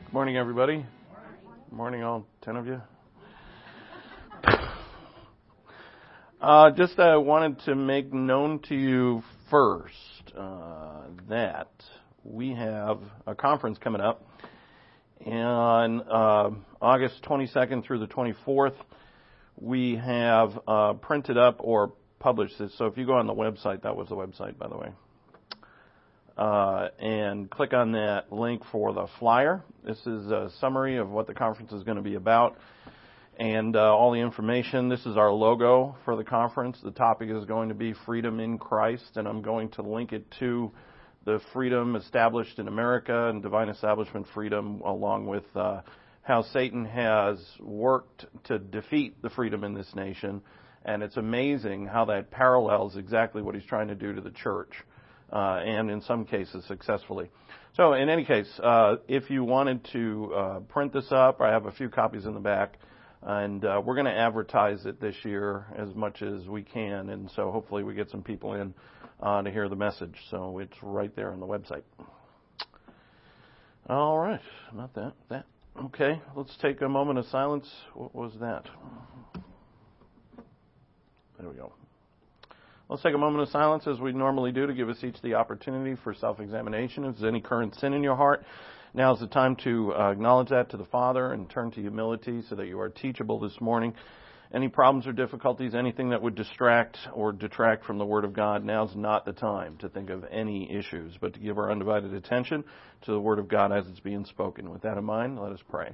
Good morning, everybody. Good morning, all 10 of you. Just wanted to make known to you first that we have a conference coming up on August 22nd through the 24th. We have printed up or published this. So if you go on the website, that was the website, by the way, and click on that link for the flyer. This is a summary of what the conference is going to be about and all the information. This is our logo for the conference. The topic is going to be Freedom in Christ, and I'm going to link it to the freedom established in America and divine establishment freedom, along with how Satan has worked to defeat the freedom in this nation. And it's amazing how that parallels exactly what he's trying to do to the church. And in some cases successfully. So in any case, if you wanted to print this up, I have a few copies in the back, and we're going to advertise it this year as much as we can, and so hopefully we get some people in to hear the message. So it's right there on the website. All right, not that. Okay, let's take a moment of silence. What was that? There we go. Let's take a moment of silence as we normally do to give us each the opportunity for self-examination. If there's any current sin in your heart, now's the time to acknowledge that to the Father and turn to humility so that you are teachable this morning. Any problems or difficulties, anything that would distract or detract from the Word of God, now's not the time to think of any issues, but to give our undivided attention to the Word of God as it's being spoken. With that in mind, let us pray.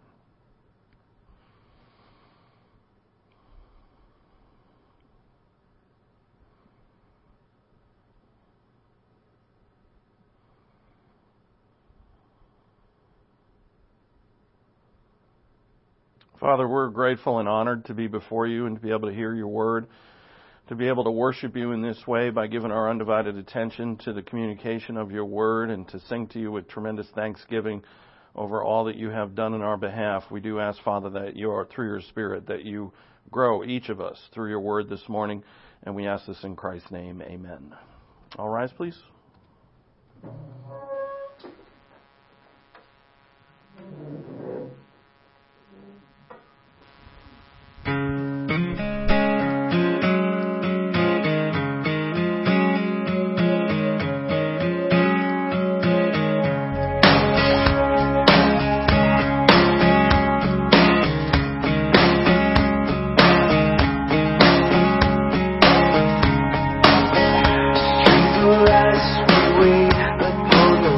Father, we're grateful and honored to be before you and to be able to hear your word, to be able to worship you in this way by giving our undivided attention to the communication of your word and to sing to you with tremendous thanksgiving over all that you have done in our behalf. We do ask, Father, that you are, through your Spirit, that you grow each of us through your word this morning, and we ask this in Christ's name. Amen. All rise, please. As we wait upon the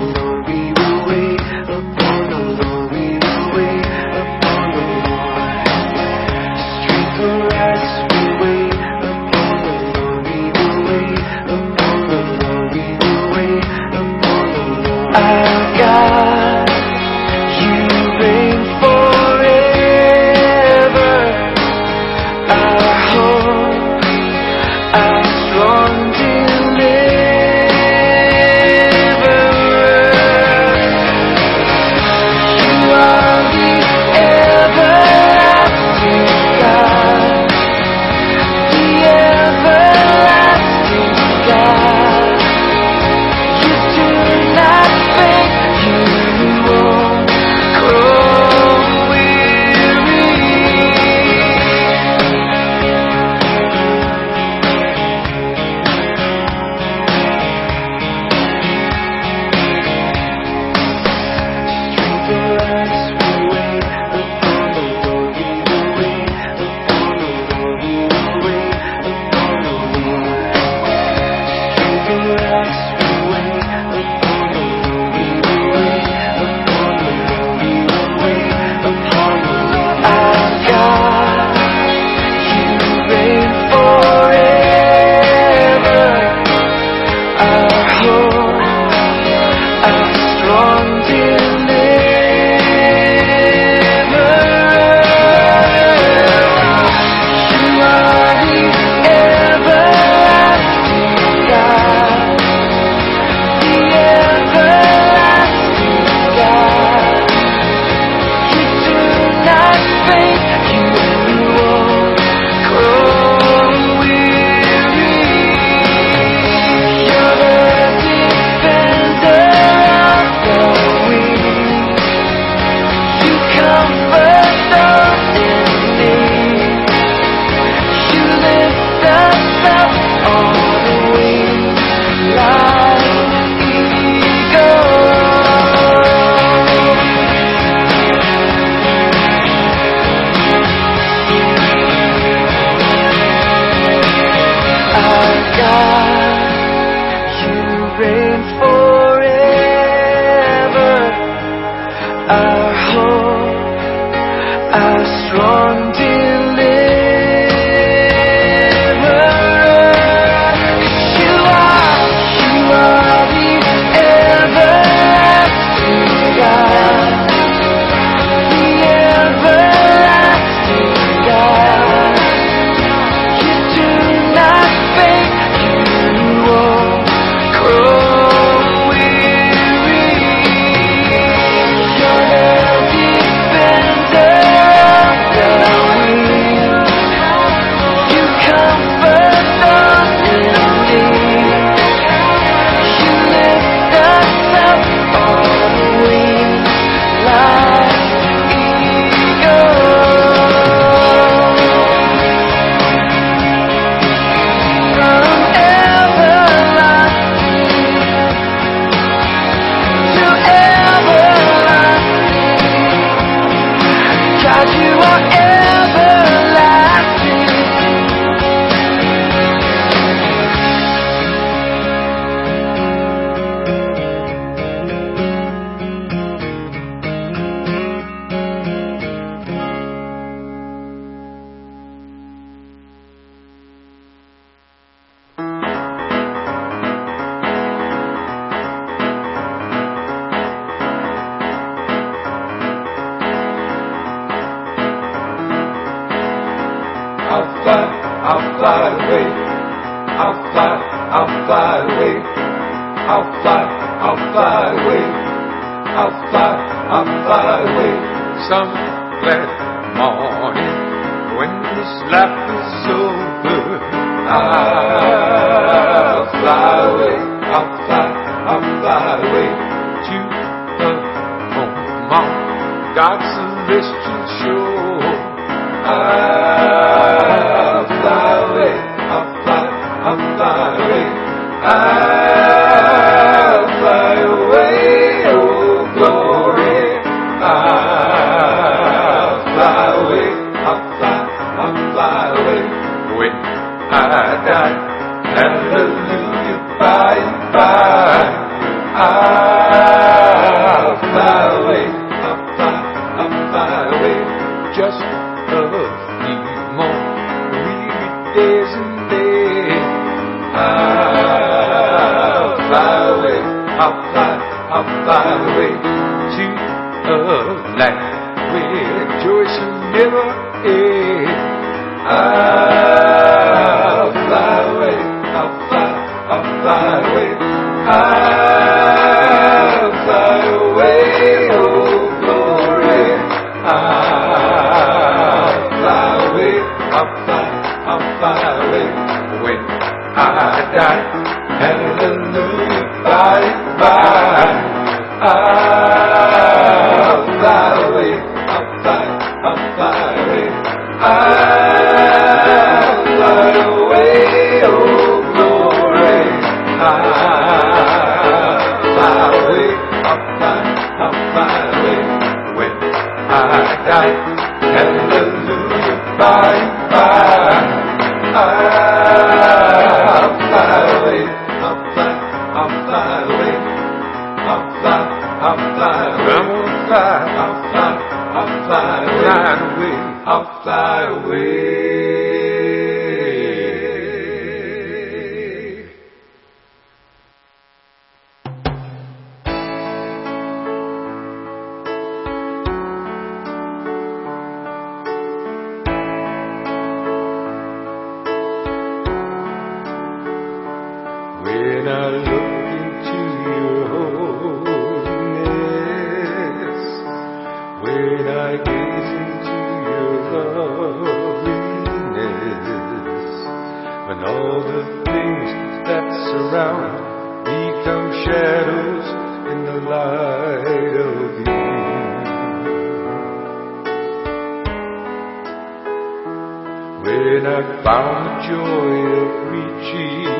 When I found the joy of reaching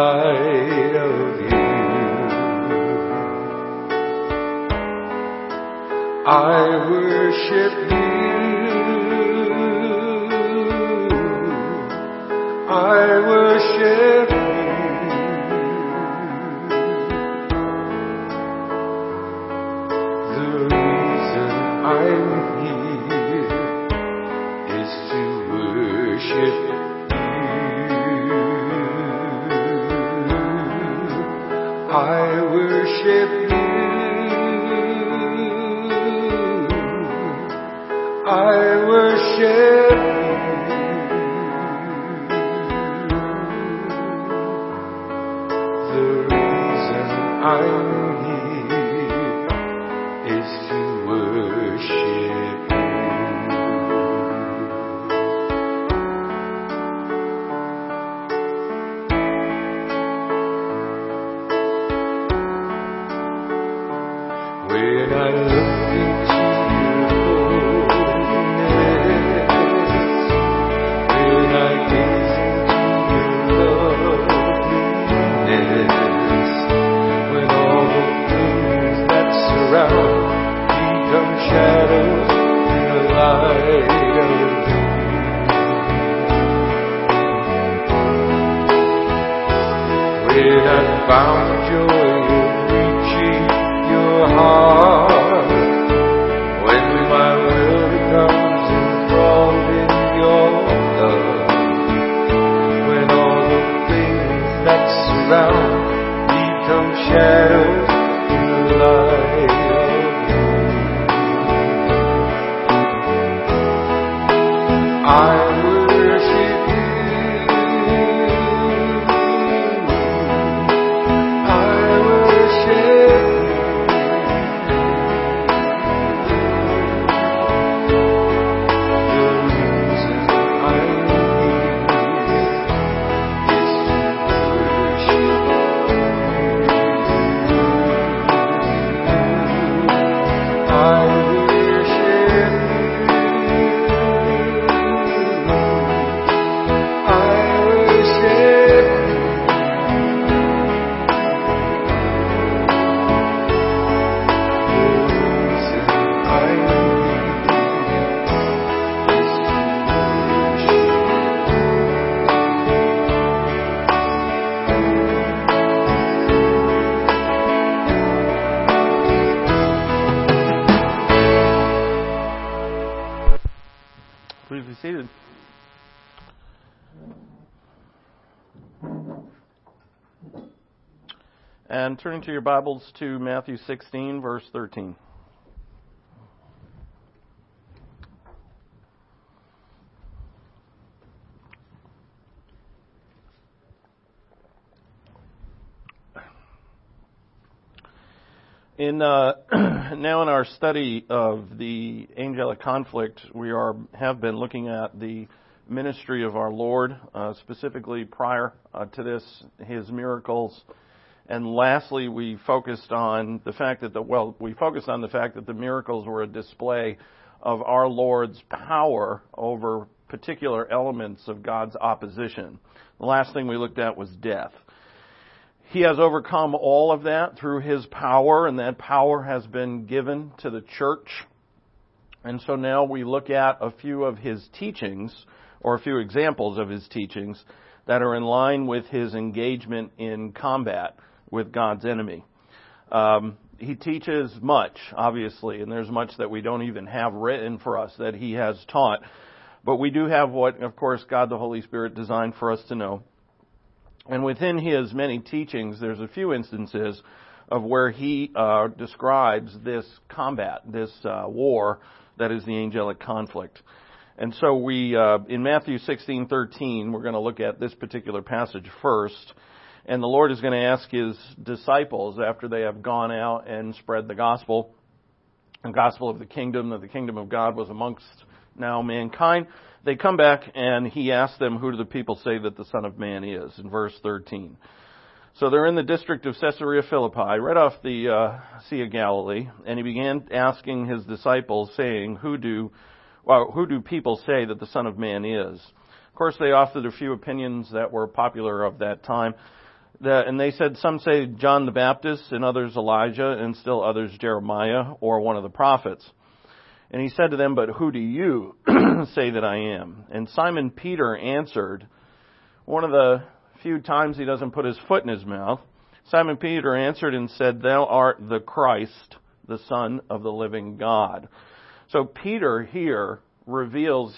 light of you. I worship you. I worship you. The reason I'm here is to worship you. I worship you. I worship you. The reason I'm here is to worship you. When I look into when I gaze into your loveliness, when all the things that surround become shadows in the light of you. When I found joy in reaching your heart, when my will becomes enthralled in your love, when all the things that surround become shadows in the light of you. I worship you. I worship you. The reason I'm here is to worship you. I worship you. I worship you. The reason I'm here is to worship you. Please be seated. And turning to your Bibles to Matthew 16, verse 13. Now in our study of the angelic conflict, we have been looking at the ministry of our Lord, specifically prior to this, His miracles. And lastly, we focused on the fact that the miracles were a display of our Lord's power over particular elements of God's opposition. The last thing we looked at was death. He has overcome all of that through His power, and that power has been given to the church. And so now we look at a few of His teachings, or a few examples of His teachings, that are in line with His engagement in combat with God's enemy. He teaches much, obviously, and there's much that we don't even have written for us that He has taught. But we do have what, of course, God the Holy Spirit designed for us to know. And within His many teachings, there's a few instances of where He describes this combat, this war that is the angelic conflict. And so we, in Matthew 16:13, we're going to look at this particular passage first. And the Lord is going to ask His disciples, after they have gone out and spread the gospel of the kingdom, that the kingdom of God was amongst now mankind. They come back and He asks them, who do the people say that the Son of Man is? In verse 13. So they're in the district of Caesarea Philippi, right off the Sea of Galilee, and He began asking His disciples, saying, who do people say that the Son of Man is? Of course, they offered a few opinions that were popular of that time. And they said, some say John the Baptist, and others Elijah, and still others Jeremiah, or one of the prophets. And he said to them, but who do you say that I am? And Simon Peter answered, one of the few times he doesn't put his foot in his mouth, Simon Peter answered and said, thou art the Christ, the Son of the living God. So Peter here reveals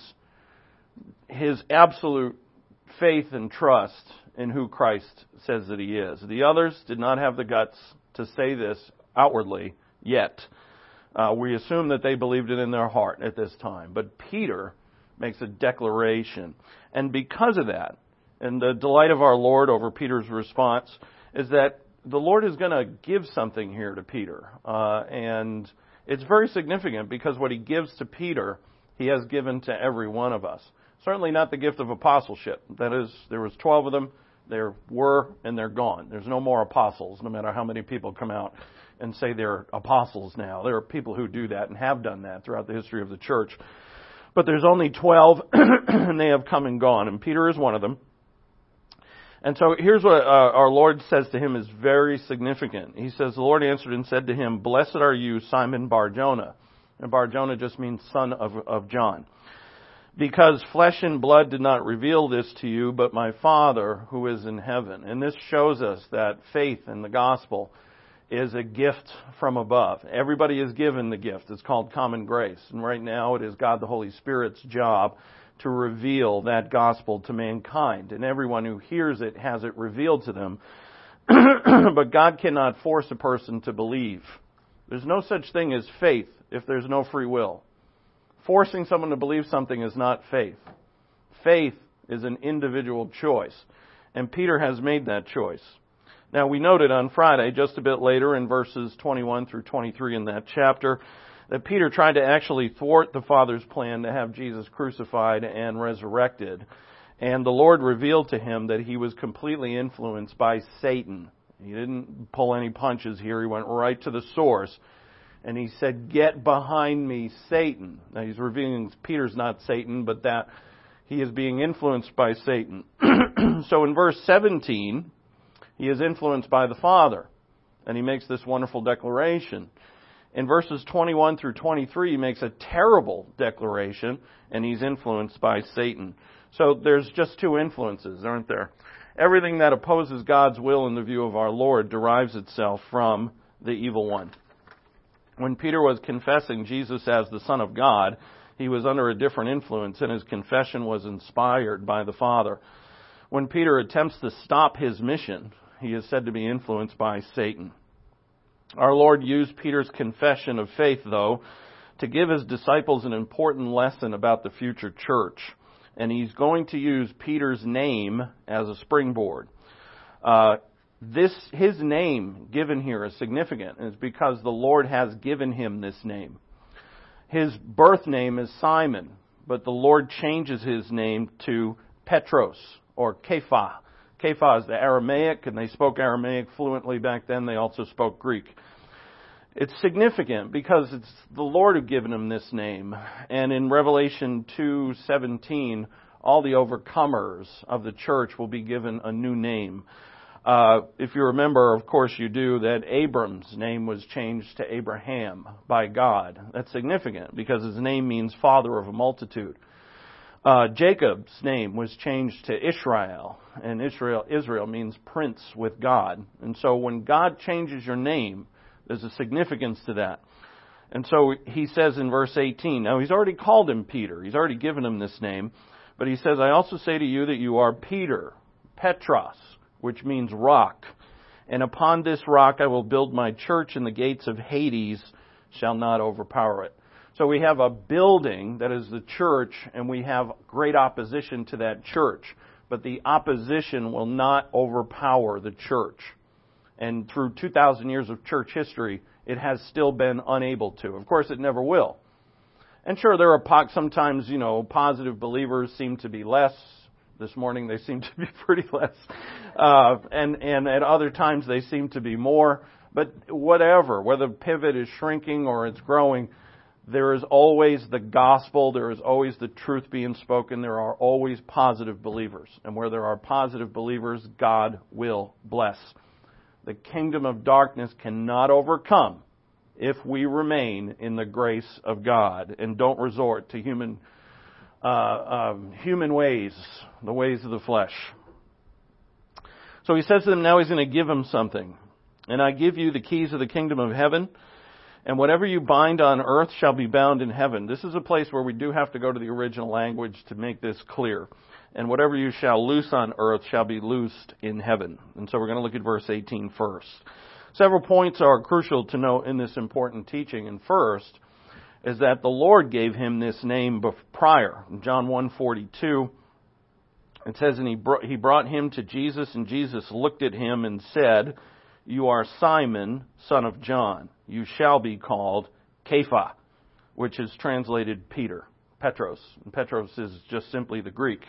his absolute faith and trust in who Christ says that he is. The others did not have the guts to say this outwardly yet. We assume that they believed it in their heart at this time. But Peter makes a declaration. And because of that, and the delight of our Lord over Peter's response, is that the Lord is going to give something here to Peter. And it's very significant because what he gives to Peter, he has given to every one of us. Certainly not the gift of apostleship. That is, there was 12 of them. There were, and they're gone. There's no more apostles, no matter how many people come out and say they're apostles now. There are people who do that and have done that throughout the history of the church. But there's only 12, and they have come and gone, and Peter is one of them. And so here's what our Lord says to him is very significant. He says, the Lord answered and said to him, blessed are you, Simon Bar-Jonah. And Bar-Jonah just means son of John. Because flesh and blood did not reveal this to you, but my Father who is in heaven. And this shows us that faith in the gospel is a gift from above. Everybody is given the gift. It's called common grace. And right now it is God the Holy Spirit's job to reveal that gospel to mankind. And everyone who hears it has it revealed to them. But God cannot force a person to believe. There's no such thing as faith if there's no free will. Forcing someone to believe something is not faith. Faith is an individual choice. And Peter has made that choice. Now, we noted on Friday, just a bit later in verses 21 through 23 in that chapter, that Peter tried to actually thwart the Father's plan to have Jesus crucified and resurrected. And the Lord revealed to him that he was completely influenced by Satan. He didn't pull any punches here. He went right to the source. And he said, get behind me, Satan. Now, he's revealing Peter's not Satan, but that he is being influenced by Satan. So in verse 17, he is influenced by the Father. And he makes this wonderful declaration. In verses 21 through 23, he makes a terrible declaration, and he's influenced by Satan. So there's just two influences, aren't there? Everything that opposes God's will in the view of our Lord derives itself from the evil one. When Peter was confessing Jesus as the Son of God, he was under a different influence, and his confession was inspired by the Father. When Peter attempts to stop his mission, he is said to be influenced by Satan. Our Lord used Peter's confession of faith, though, to give his disciples an important lesson about the future church. And he's going to use Peter's name as a springboard. His name given here is significant, and it's because the Lord has given him this name. His birth name is Simon, but the Lord changes his name to Petros, or Kepha. Kepha is the Aramaic, and they spoke Aramaic fluently back then. They also spoke Greek. It's significant because it's the Lord who given him this name. And in Revelation 2:17, all the overcomers of the church will be given a new name. If you remember, of course you do, that Abram's name was changed to Abraham by God. That's significant because his name means father of a multitude. Jacob's name was changed to Israel, and Israel means prince with God. And so when God changes your name, there's a significance to that. And so he says in verse 18, now he's already called him Peter. He's already given him this name. But he says, I also say to you that you are Peter, Petros, which means rock. And upon this rock I will build my church, and the gates of Hades shall not overpower it. So we have a building that is the church, and we have great opposition to that church. But the opposition will not overpower the church. And through 2,000 years of church history, it has still been unable to. Of course, it never will. And sure, there are sometimes, positive believers seem to be less. This morning they seem to be pretty less. And at other times they seem to be more. But whatever, whether pivot is shrinking or it's growing, There is always the gospel. There is always the truth being spoken. There are always positive believers. And where there are positive believers, God will bless. The kingdom of darkness cannot overcome if we remain in the grace of God and don't resort to human ways, the ways of the flesh. So he says to them, now he's going to give them something. And I give you the keys of the kingdom of heaven, and whatever you bind on earth shall be bound in heaven. This is a place where we do have to go to the original language to make this clear. And whatever you shall loose on earth shall be loosed in heaven. And so we're going to look at verse 18 first. Several points are crucial to note in this important teaching. And first is that the Lord gave him this name prior. In John 1:42, it says, and he brought him to Jesus, and Jesus looked at him and said, you are Simon, son of John. You shall be called Kepha, which is translated Peter, Petros. And Petros is just simply the Greek.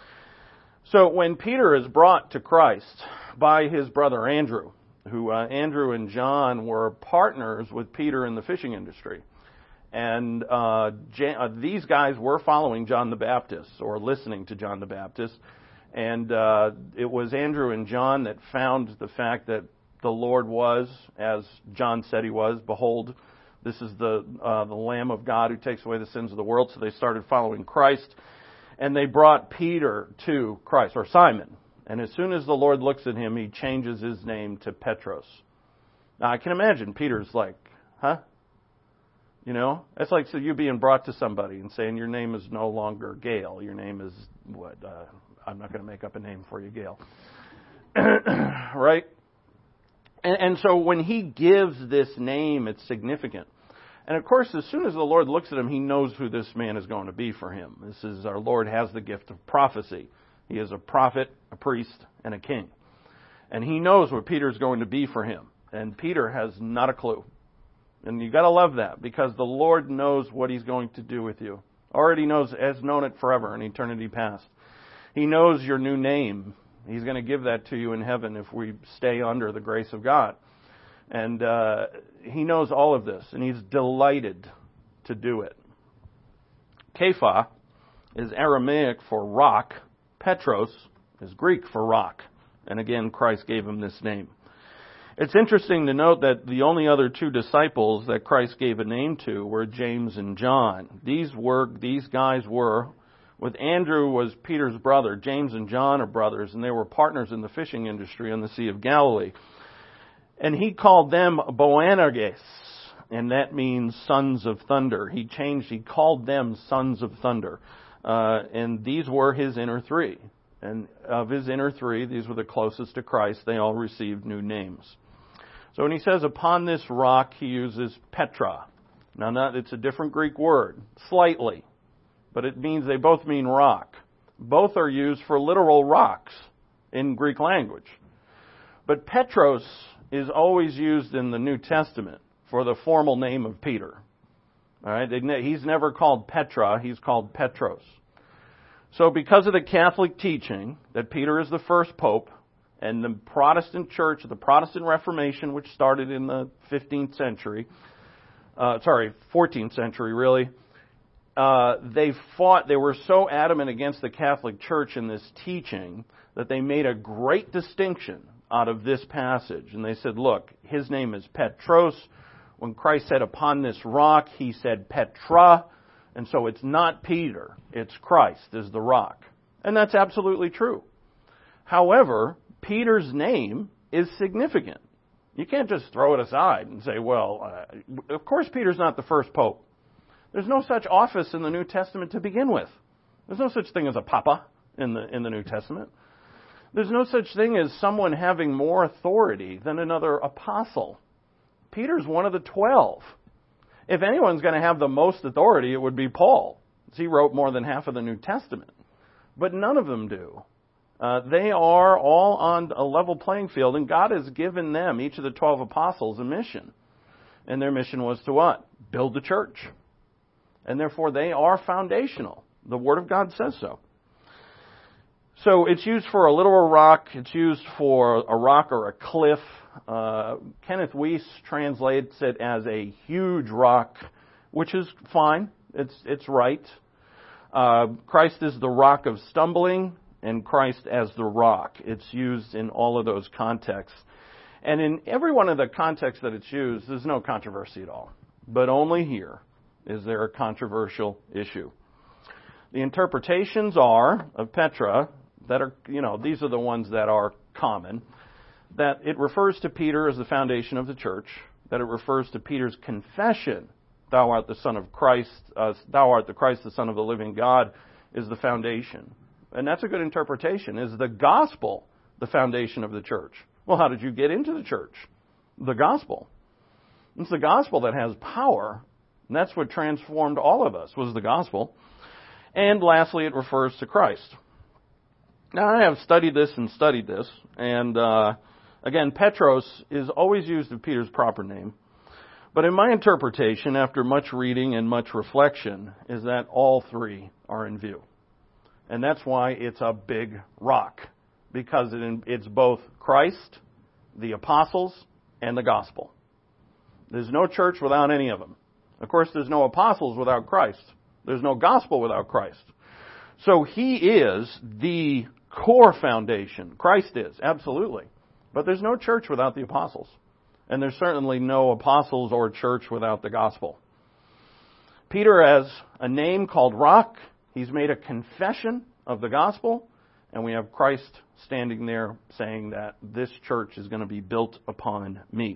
So when Peter is brought to Christ by his brother Andrew, who Andrew and John were partners with Peter in the fishing industry. And these guys were following John the Baptist, or listening to John the Baptist. And it was Andrew and John that found the fact that the Lord was, as John said he was, behold, this is the Lamb of God who takes away the sins of the world. So they started following Christ. And they brought Peter to Christ, or Simon. And as soon as the Lord looks at him, he changes his name to Petros. Now, I can imagine Peter's like, huh? You know, it's like so you being brought to somebody and saying your name is no longer Gail. Your name is what? I'm not going to make up a name for you, Gail. Right? And so when he gives this name, it's significant. And of course, as soon as the Lord looks at him, he knows who this man is going to be for him. This is our Lord has the gift of prophecy. He is a prophet, a priest, and a king. And he knows what Peter is going to be for him. And Peter has not a clue. And you've got to love that, because the Lord knows what he's going to do with you. Already knows, has known it forever in eternity past. He knows your new name. He's going to give that to you in heaven if we stay under the grace of God. And he knows all of this, and he's delighted to do it. Kepha is Aramaic for rock. Petros is Greek for rock. And again, Christ gave him this name. It's interesting to note that the only other two disciples that Christ gave a name to were James and John. These guys were, with Andrew was Peter's brother. James and John are brothers, and they were partners in the fishing industry on the Sea of Galilee. And he called them Boanerges, and that means sons of thunder. He called them sons of thunder. And these were his inner three. And of his inner three, these were the closest to Christ. They all received new names. So when he says upon this rock, he uses Petra. Now, it's a different Greek word, slightly. But they both mean rock. Both are used for literal rocks in Greek language. But Petros is always used in the New Testament for the formal name of Peter. All right, he's never called Petra, he's called Petros. So because of the Catholic teaching that Peter is the first pope, and the Protestant church, the Protestant Reformation, which started in the 14th century really, they were so adamant against the Catholic Church in this teaching that they made a great distinction out of this passage. And they said, look, his name is Petros. When Christ said upon this rock, he said Petra. And so it's not Peter, it's Christ is the rock. And that's absolutely true. However, Peter's name is significant. You can't just throw it aside and say, of course Peter's not the first pope. There's no such office in the New Testament to begin with. There's no such thing as a papa in the New Testament. There's no such thing as someone having more authority than another apostle. Peter's one of the 12. If anyone's going to have the most authority, it would be Paul. He wrote more than half of the New Testament. But none of them do. They are all on a level playing field, and God has given them, each of the 12 apostles, a mission. And their mission was to what? Build the church. And therefore they are foundational. The Word of God says so. So it's used for a literal rock. It's used for a rock or a cliff. Kenneth Weiss translates it as a huge rock which is fine. It's right. Christ is the rock of stumbling, and Christ as the rock. It's used in all of those contexts. And in every one of the contexts that it's used, there's no controversy at all. But only here is there a controversial issue. The interpretations are, of Petra, that are, these are the ones that are common, that it refers to Peter as the foundation of the church, that it refers to Peter's confession, thou art the Son of Christ, thou art the Christ, the Son of the living God, is the foundation. And that's a good interpretation. Is the gospel the foundation of the church? Well, how did you get into the church? The gospel. It's the gospel that has power, and that's what transformed all of us, was the gospel. And lastly, it refers to Christ. Now, I have studied this, and again, Petros is always used of Peter's proper name. But in my interpretation, after much reading and much reflection, is that all three are in view. And that's why it's a big rock, because it's both Christ, the apostles, and the gospel. There's no church without any of them. Of course, there's no apostles without Christ. There's no gospel without Christ. So he is the core foundation. Christ is, absolutely. But there's no church without the apostles. And there's certainly no apostles or church without the gospel. Peter has a name called Rock. He's made a confession of the gospel, and we have Christ standing there saying that this church is going to be built upon me.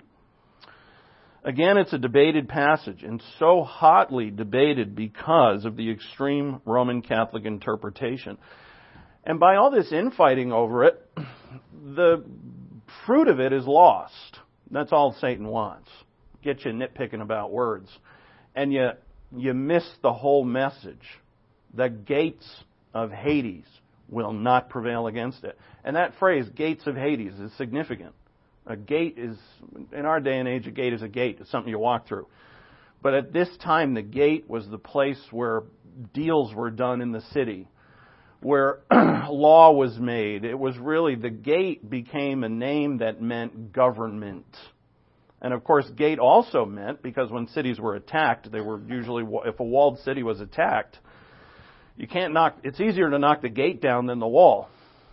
Again, it's a debated passage, and so hotly debated because of the extreme Roman Catholic interpretation. And by all this infighting over it, the fruit of it is lost. That's all Satan wants. Get you nitpicking about words. And you miss the whole message. The gates of Hades will not prevail against it. And that phrase, gates of Hades, is significant. A gate is, in our day and age, a gate is a gate. It's something you walk through. But at this time, the gate was the place where deals were done in the city, where law was made. It was really, the gate became a name that meant government. And of course, gate also meant, because when cities were attacked, they were usually, if a walled city was attacked, you can't knock, it's easier to knock the gate down than the wall.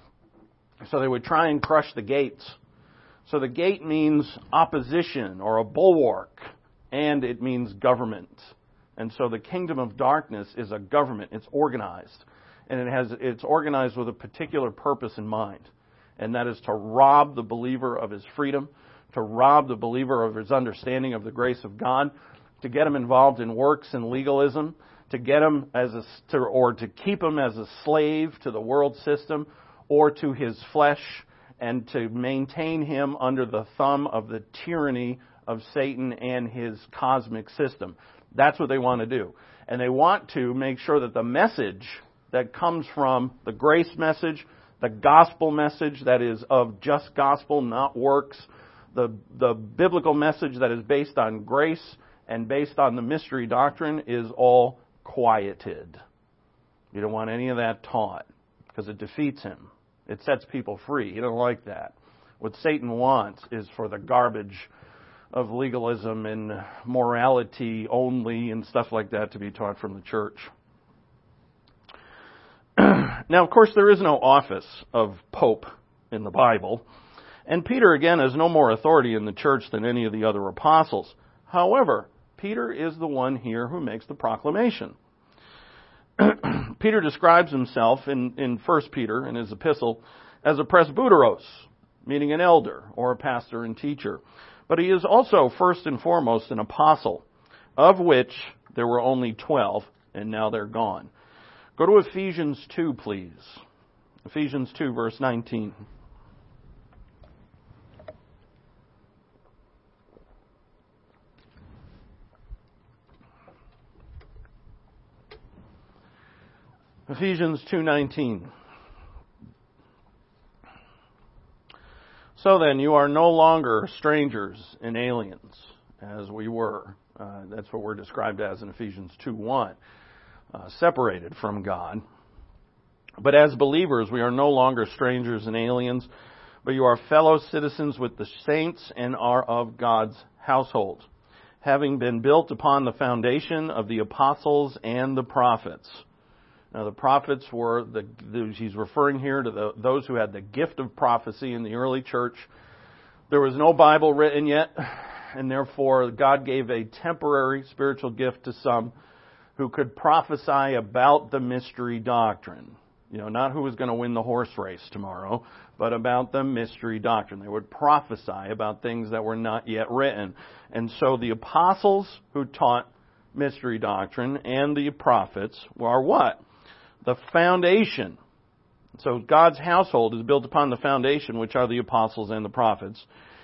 So they would try and crush the gates. So the gate means opposition or a bulwark, and it means government. And so the kingdom of darkness is a government. It's organized. And it's organized with a particular purpose in mind. And that is to rob the believer of his freedom, to rob the believer of his understanding of the grace of God, to get him involved in works and legalism, to get him or to keep him as a slave to the world system or to his flesh, and to maintain him under the thumb of the tyranny of Satan and his cosmic system. That's what they want to do. And they want to make sure that the message that comes from the grace message, the gospel message that is of just gospel, not works, the biblical message that is based on grace and based on the mystery doctrine is all quieted. You don't want any of that taught, because it defeats him. It sets people free. You don't like that. What Satan wants is for the garbage of legalism and morality only and stuff like that to be taught from the church. Now, of course, there is no office of Pope in the Bible. And Peter, again, has no more authority in the church than any of the other apostles. However, Peter is the one here who makes the proclamation. Peter describes himself in 1 Peter, in his epistle, as a presbyteros, meaning an elder or a pastor and teacher. But he is also, first and foremost, an apostle, of which there were only 12, and now they're gone. Go to Ephesians 2, please. Ephesians 2, verse 19. Ephesians 2:19. So then, you are no longer strangers and aliens, as we were. That's what we're described as in Ephesians 2:1. Separated from God. But as believers, we are no longer strangers and aliens, but you are fellow citizens with the saints and are of God's household, having been built upon the foundation of the apostles and the prophets. Now, the prophets were, he's referring here to those who had the gift of prophecy in the early church. There was no Bible written yet, and therefore God gave a temporary spiritual gift to some who could prophesy about the mystery doctrine. Not who was going to win the horse race tomorrow, but about the mystery doctrine. They would prophesy about things that were not yet written. And so the apostles who taught mystery doctrine and the prophets are what? The foundation. So God's household is built upon the foundation, which are the apostles and the prophets.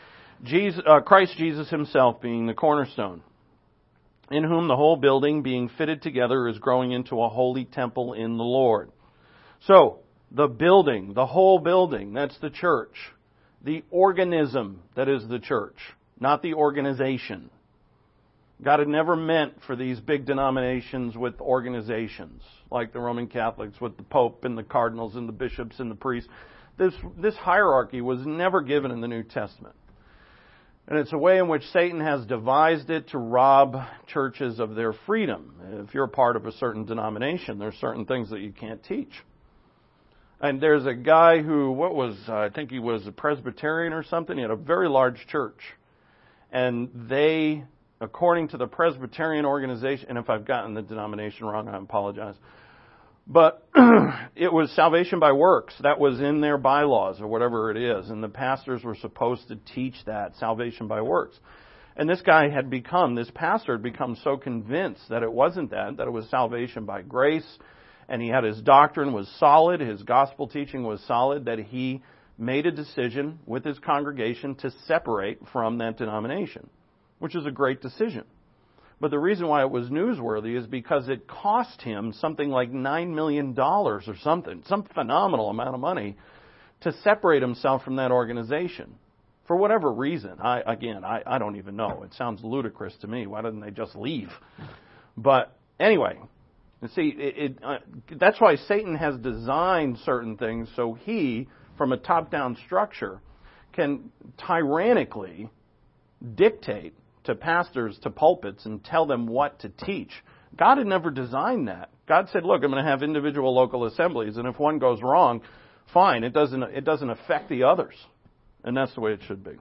Christ Jesus himself being the cornerstone, in whom the whole building being fitted together is growing into a holy temple in the Lord. So, the building, the whole building, that's the church. The organism that is the church, not the organization. God had never meant for these big denominations with organizations, like the Roman Catholics with the Pope and the cardinals and the bishops and the priests. This hierarchy was never given in the New Testament. And it's a way in which Satan has devised it to rob churches of their freedom. If you're a part of a certain denomination, there's certain things that you can't teach. And there's a guy who, I think he was a Presbyterian or something. He had a very large church. And they, according to the Presbyterian organization, and if I've gotten the denomination wrong, I apologize. But it was salvation by works. That was in their bylaws or whatever it is. And the pastors were supposed to teach that, salvation by works. And this pastor had become so convinced that it wasn't that it was salvation by grace. And he had his doctrine was solid, his gospel teaching was solid, that he made a decision with his congregation to separate from that denomination, which is a great decision. But the reason why it was newsworthy is because it cost him something like $9 million or something, some phenomenal amount of money, to separate himself from that organization. For whatever reason. I don't even know. It sounds ludicrous to me. Why didn't they just leave? But anyway, you see, that's why Satan has designed certain things so he, from a top-down structure, can tyrannically dictate to pastors, to pulpits, and tell them what to teach. God had never designed that. God said, look, I'm going to have individual local assemblies, and if one goes wrong, fine, it doesn't affect the others. And that's the way it should be.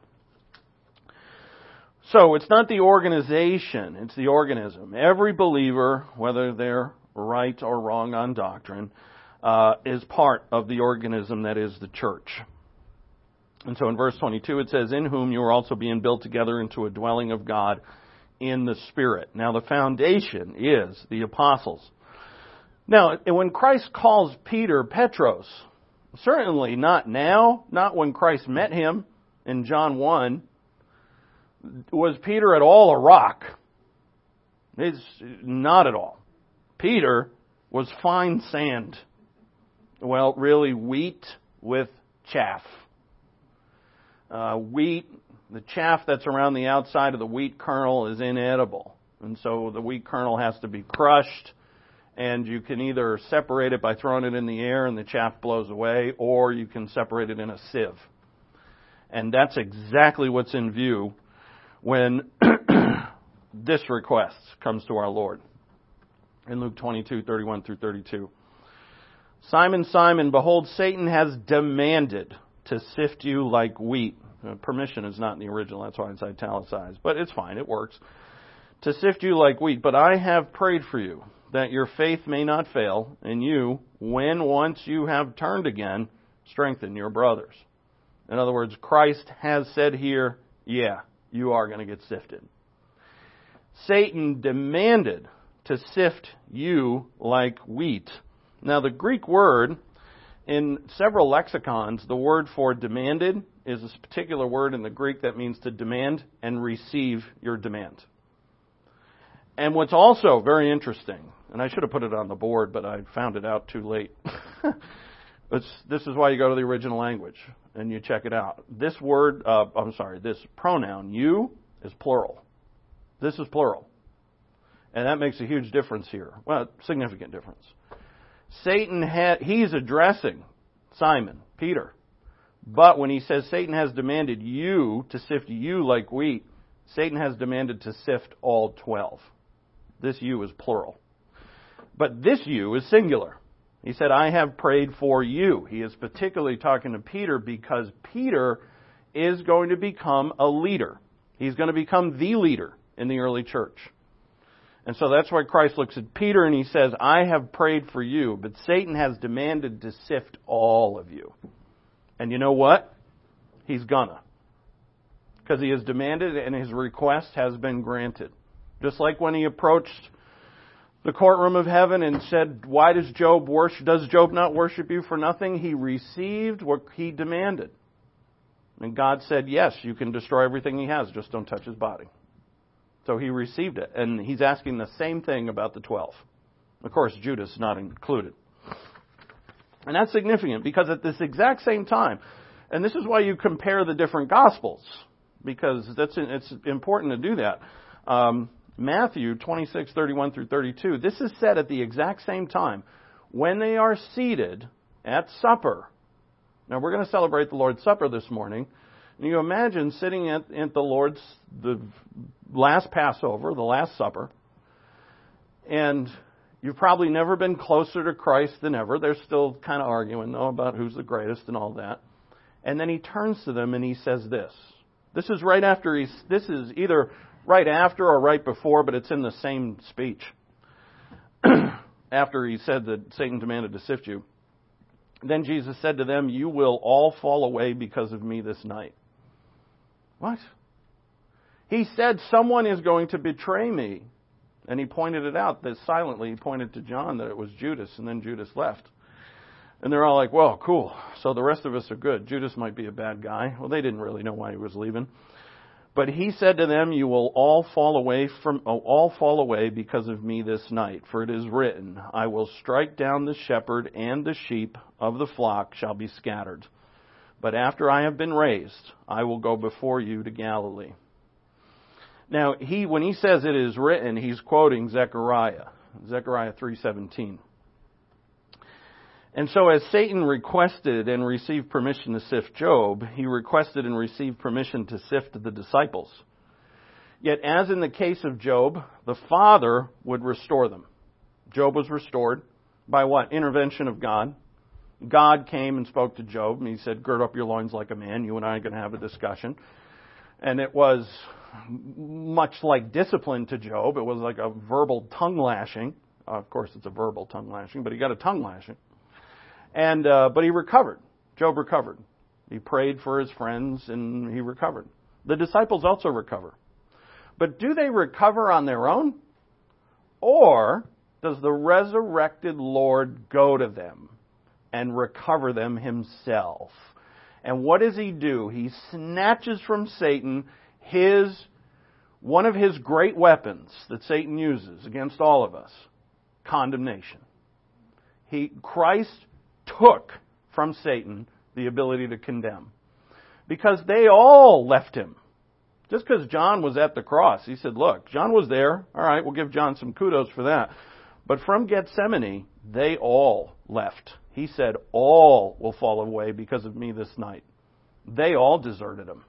So it's not the organization, it's the organism. Every believer, whether they're right or wrong on doctrine, is part of the organism that is the church. And so in verse 22 it says, in whom you are also being built together into a dwelling of God in the Spirit. Now the foundation is the apostles. Now, when Christ calls Peter Petros, certainly not now, not when Christ met him in John 1, was Peter at all a rock? It's not at all. Peter was fine sand. Well, really wheat with chaff. Wheat, the chaff that's around the outside of the wheat kernel is inedible. And so the wheat kernel has to be crushed, and you can either separate it by throwing it in the air and the chaff blows away, or you can separate it in a sieve. And that's exactly what's in view when this request comes to our Lord. In Luke 22:31 through 32. Simon, Simon, behold, Satan has demanded to sift you like wheat. Permission is not in the original, that's why it's italicized. But it's fine, it works. To sift you like wheat. But I have prayed for you, that your faith may not fail, and you, when once you have turned again, strengthen your brothers. In other words, Christ has said here, yeah, you are going to get sifted. Satan demanded to sift you like wheat. Now, the Greek word, in several lexicons, the word for demanded is a particular word in the Greek that means to demand and receive your demand. And what's also very interesting, and I should have put it on the board, but I found it out too late. This is why you go to the original language and you check it out. This pronoun, you, is plural. This is plural. And that makes a huge difference here. Well, significant difference. He's addressing Simon, Peter. But when he says Satan has demanded you to sift you like wheat, Satan has demanded to sift all 12. This you is plural. But this you is singular. He said, I have prayed for you. He is particularly talking to Peter because Peter is going to become a leader. He's going to become the leader in the early church. And so that's why Christ looks at Peter and he says, I have prayed for you, but Satan has demanded to sift all of you. And you know what? He's gonna. Because he has demanded and his request has been granted. Just like when he approached the courtroom of heaven and said, why does Job not worship you for nothing? He received what he demanded. And God said, yes, you can destroy everything he has, just don't touch his body. So he received it. And he's asking the same thing about the 12. Of course, Judas not included. And that's significant because at this exact same time, and this is why you compare the different Gospels, because it's important to do that. Matthew 26:31 through 32, this is said at the exact same time when they are seated at supper. Now we're going to celebrate the Lord's Supper this morning. And you imagine sitting at the last Passover, the Last Supper, and you've probably never been closer to Christ than ever. They're still kind of arguing, though, about who's the greatest and all that. And then he turns to them and he says this. This is either right after or right before, but it's in the same speech. After he said that Satan demanded to sift you. Then Jesus said to them, you will all fall away because of me this night. What? He said someone is going to betray me. And he pointed it out that silently. He pointed to John that it was Judas, and then Judas left. And they're all like, well, cool. So the rest of us are good. Judas might be a bad guy. Well, they didn't really know why he was leaving. But he said to them, you will all fall away because of me this night. For it is written, I will strike down the shepherd, and the sheep of the flock shall be scattered. But after I have been raised, I will go before you to Galilee. Now, when he says it is written, he's quoting Zechariah 3:17. And so as Satan requested and received permission to sift Job, he requested and received permission to sift the disciples. Yet as in the case of Job, the Father would restore them. Job was restored by what? Intervention of God. God came and spoke to Job, and he said, gird up your loins like a man. You and I are going to have a discussion. And it was much like discipline to Job. It was like a verbal tongue lashing. Of course, it's a verbal tongue lashing, but he got a tongue lashing. And but he recovered. Job recovered. He prayed for his friends, and he recovered. The disciples also recover. But do they recover on their own? Or does the resurrected Lord go to them and recover them himself? And what does he do? He snatches from Satan one of his great weapons that Satan uses against all of us, condemnation. Christ took from Satan the ability to condemn. Because they all left him. Just because John was at the cross, he said, look, John was there. All right, we'll give John some kudos for that. But from Gethsemane, they all left. He said, all will fall away because of me this night. They all deserted him.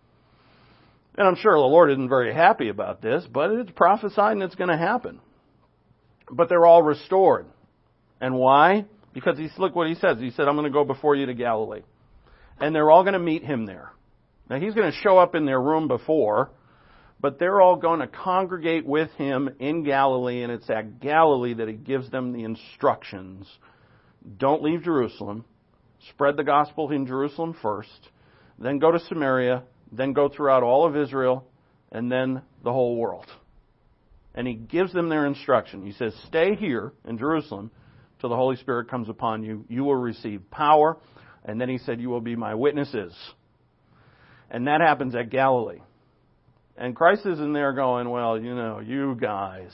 And I'm sure the Lord isn't very happy about this, but it's prophesied and it's going to happen. But they're all restored. And why? Because look what he says. He said, I'm going to go before you to Galilee. And they're all going to meet him there. Now he's going to show up in their room before, but they're all going to congregate with him in Galilee, and it's at Galilee that he gives them the instructions. Don't leave Jerusalem. Spread the gospel in Jerusalem first. Then go to Samaria. Then go throughout all of Israel. And then the whole world. And he gives them their instruction. He says, stay here in Jerusalem till the Holy Spirit comes upon you. You will receive power. And then he said, you will be my witnesses. And that happens at Galilee. And Christ is in there going, well, you guys,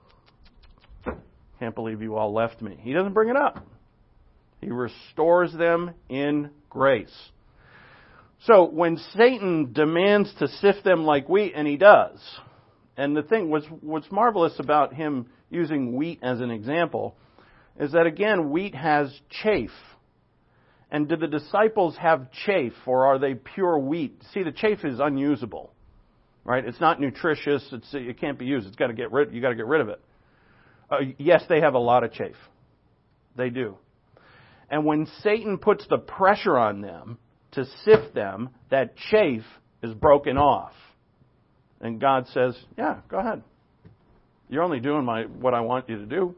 can't believe you all left me. He doesn't bring it up. He restores them in grace. So when Satan demands to sift them like wheat, and he does, and the thing, what's marvelous about him using wheat as an example, is that again, wheat has chaff. And do the disciples have chaff, or are they pure wheat? See, the chaff is unusable. right? It's not nutritious. It can't be used. You got to get rid of it. Yes, they have a lot of chaff. They do. And when Satan puts the pressure on them to sift them, that chaff is broken off. And God says, yeah, go ahead. You're only doing what I want you to do.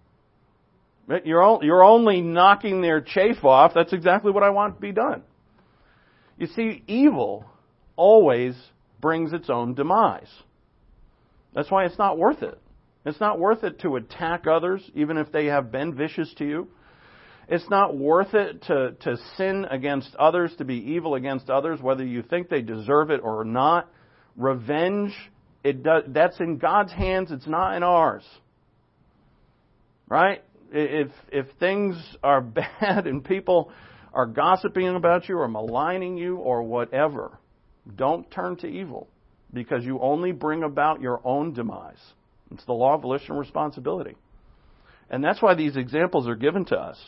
You're only knocking their chaff off. That's exactly what I want to be done. You see, evil always brings its own demise. That's why it's not worth it. It's not worth it to attack others, even if they have been vicious to you. It's not worth it to sin against others, to be evil against others, whether you think they deserve it or not. Revenge, that's in God's hands. It's not in ours. Right? If things are bad and people are gossiping about you or maligning you or whatever, don't turn to evil, because you only bring about your own demise. It's the law of volition and responsibility. And that's why these examples are given to us.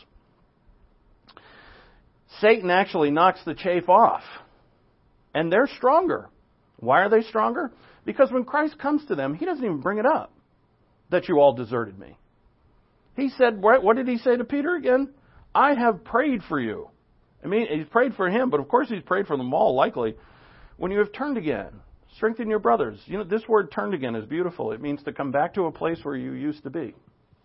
Satan actually knocks the chaff off. And they're stronger. Why are they stronger? Because when Christ comes to them, He doesn't even bring it up that you all deserted me. He said, what did He say to Peter again? I have prayed for you. I mean, He's prayed for him, but of course He's prayed for them all, likely. When you have turned again, strengthen your brothers. You know, this word turned again is beautiful. It means to come back to a place where you used to be.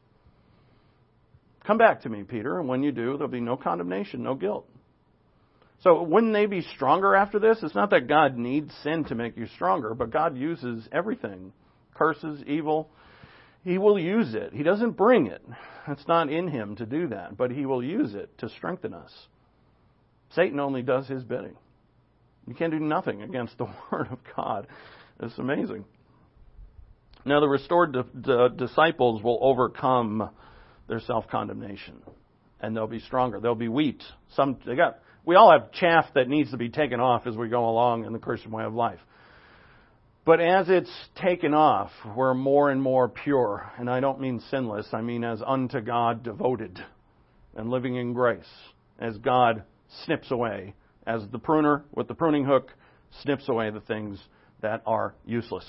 Come back to me, Peter, and when you do, there'll be no condemnation, no guilt. So wouldn't they be stronger after this? It's not that God needs sin to make you stronger, but God uses everything. Curses, evil. He will use it. He doesn't bring it. It's not in Him to do that, but He will use it to strengthen us. Satan only does his bidding. You can't do nothing against the Word of God. It's amazing. Now, the restored disciples will overcome their self-condemnation, and they'll be stronger. They'll be wheat. We all have chaff that needs to be taken off as we go along in the Christian way of life. But as it's taken off, we're more and more pure. And I don't mean sinless. I mean as unto God devoted and living in grace. As God snips away, as the pruner with the pruning hook snips away the things that are useless.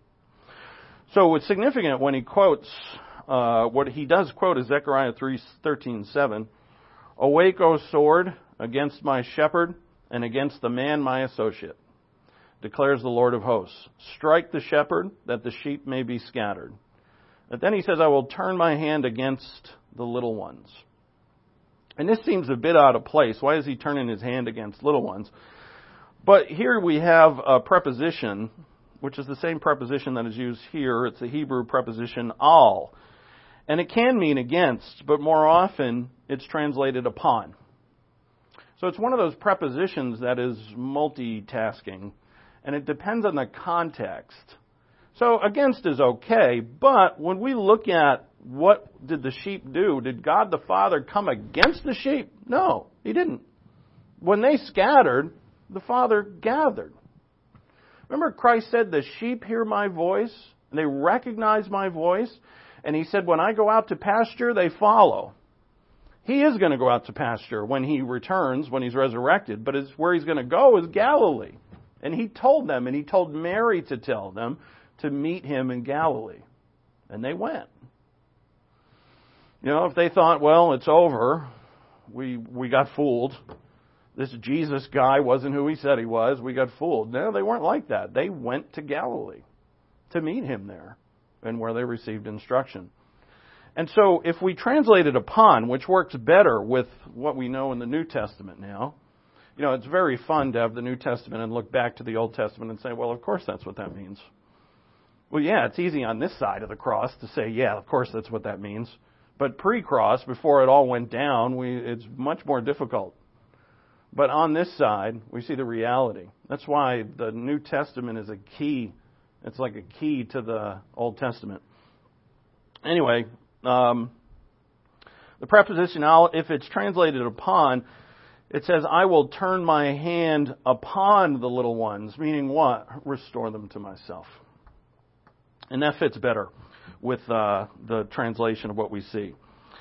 So it's significant when he quotes, what he does quote is Zechariah 13:7. Awake, O sword, against my shepherd and against the man my associate, declares the Lord of hosts. Strike the shepherd, that the sheep may be scattered. But then he says, I will turn my hand against the little ones. And this seems a bit out of place. Why is he turning his hand against little ones? But here we have a preposition, which is the same preposition that is used here. It's the Hebrew preposition al. And it can mean against, but more often it's translated upon. So it's one of those prepositions that is multitasking, and it depends on the context. So against is okay, but when we look at what did the sheep do, did God the Father come against the sheep? No, He didn't. When they scattered, the Father gathered. Remember Christ said, the sheep hear my voice, and they recognize my voice. And He said, when I go out to pasture, they follow. He is going to go out to pasture when He returns, when He's resurrected. But where He's going to go is Galilee. And He told them, and He told Mary to tell them, to meet Him in Galilee. And they went. You know, if they thought, well, it's over, we got fooled. This Jesus guy wasn't who He said He was. We got fooled. No, they weren't like that. They went to Galilee to meet Him there, and where they received instruction. And so if we translate it upon, which works better with what we know in the New Testament now, you know, it's very fun to have the New Testament and look back to the Old Testament and say, well, of course that's what that means. Well, yeah, it's easy on this side of the cross to say, yeah, of course that's what that means. But pre-cross, before it all went down, it's much more difficult. But on this side, we see the reality. That's why the New Testament is a key. It's like a key to the Old Testament. Anyway, the preposition, if it's translated upon, it says, I will turn my hand upon the little ones, meaning what? Restore them to myself. And that fits better with the translation of what we see.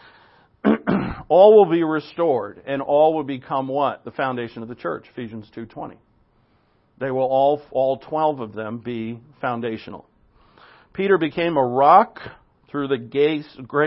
All will be restored, and all will become what? The foundation of the church, Ephesians 2:20. They will all 12 of them be foundational. Peter became a rock through the grace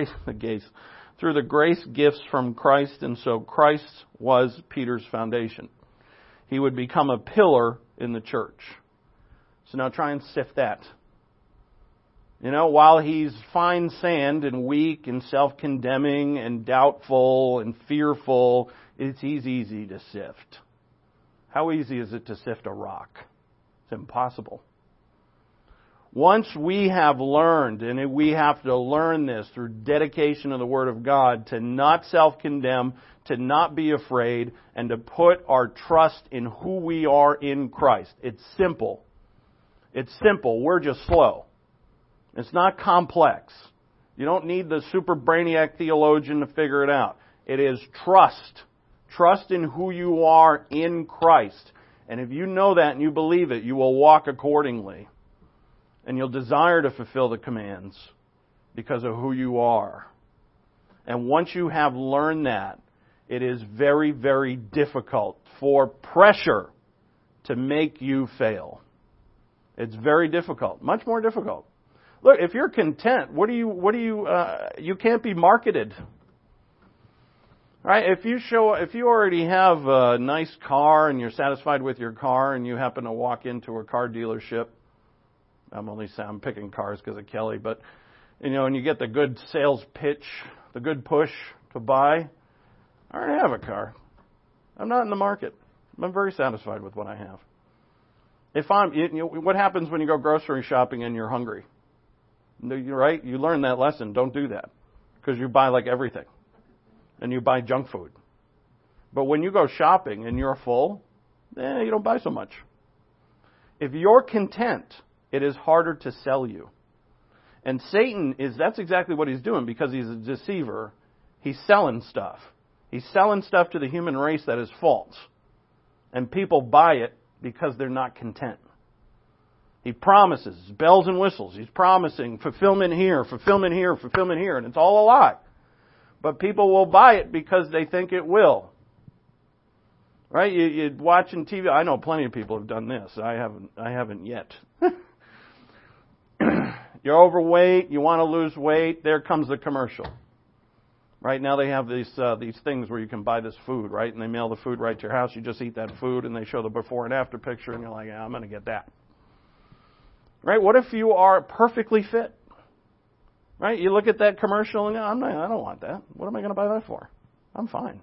gifts from Christ, and so Christ was Peter's foundation. He would become a pillar in the church. So now try and sift that. While he's fine sand and weak and self-condemning and doubtful and fearful, it's easy to sift. How easy is it to sift a rock? It's impossible. Once we have learned, and we have to learn this through dedication to the Word of God, to not self-condemn, to not be afraid, and to put our trust in who we are in Christ. It's simple. It's simple. We're just slow. It's not complex. You don't need the super brainiac theologian to figure it out. It is trust. Trust in who you are in Christ. And if you know that and you believe it, you will walk accordingly. And you'll desire to fulfill the commands because of who you are. And once you have learned that, it is very, very difficult for pressure to make you fail. It's very difficult. Much more difficult. Look, if you're content, you can't be marketed. Right? If you already have a nice car and you're satisfied with your car and you happen to walk into a car dealership, I'm picking cars because of Kelly, but and you get the good sales pitch, the good push to buy. I already have a car. I'm not in the market. I'm very satisfied with what I have. What happens when you go grocery shopping and you're hungry? Right? You learn that lesson. Don't do that because you buy like everything, and you buy junk food. But when you go shopping and you're full, you don't buy so much. If you're content, it is harder to sell you. And that's exactly what he's doing because he's a deceiver. He's selling stuff. He's selling stuff to the human race that is false. And people buy it because they're not content. He promises, bells and whistles. He's promising fulfillment here, fulfillment here, fulfillment here. And it's all a lie. But people will buy it because they think it will. Right? You're watching TV. I know plenty of people have done this. I haven't yet. You're overweight. You want to lose weight. There comes the commercial. Right now they have these things where you can buy this food, right? And they mail the food right to your house. You just eat that food, and they show the before and after picture, and you're like, I'm going to get that. Right? What if you are perfectly fit? Right? You look at that commercial, and I don't want that. What am I going to buy that for? I'm fine.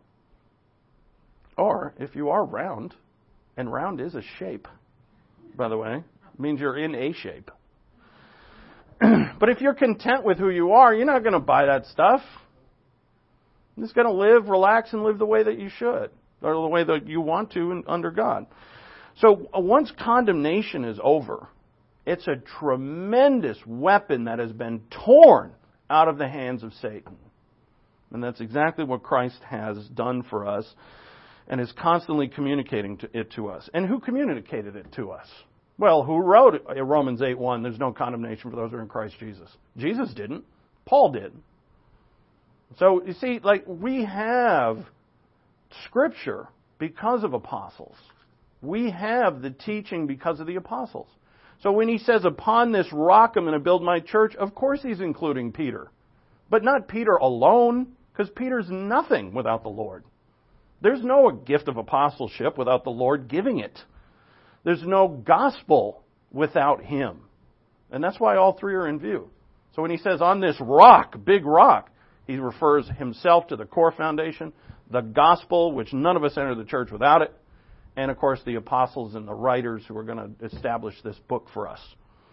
Or if you are round, and round is a shape, by the way, it means you're in a shape. But if you're content with who you are, you're not going to buy that stuff. You're just going to live, relax, and live the way that you should, or the way that you want to under God. So once condemnation is over, it's a tremendous weapon that has been torn out of the hands of Satan. And that's exactly what Christ has done for us and is constantly communicating it to us. And who communicated it to us? Well, who wrote Romans 8:1, there's no condemnation for those who are in Christ Jesus? Jesus didn't. Paul did. So, you see, we have Scripture because of apostles. We have the teaching because of the apostles. So when he says, upon this rock I'm going to build my church, of course he's including Peter. But not Peter alone, because Peter's nothing without the Lord. There's no gift of apostleship without the Lord giving it. There's no gospel without Him. And that's why all three are in view. So when he says, on this rock, big rock, he refers himself to the core foundation, the gospel, which none of us enter the church without it, and of course the apostles and the writers who are going to establish this book for us.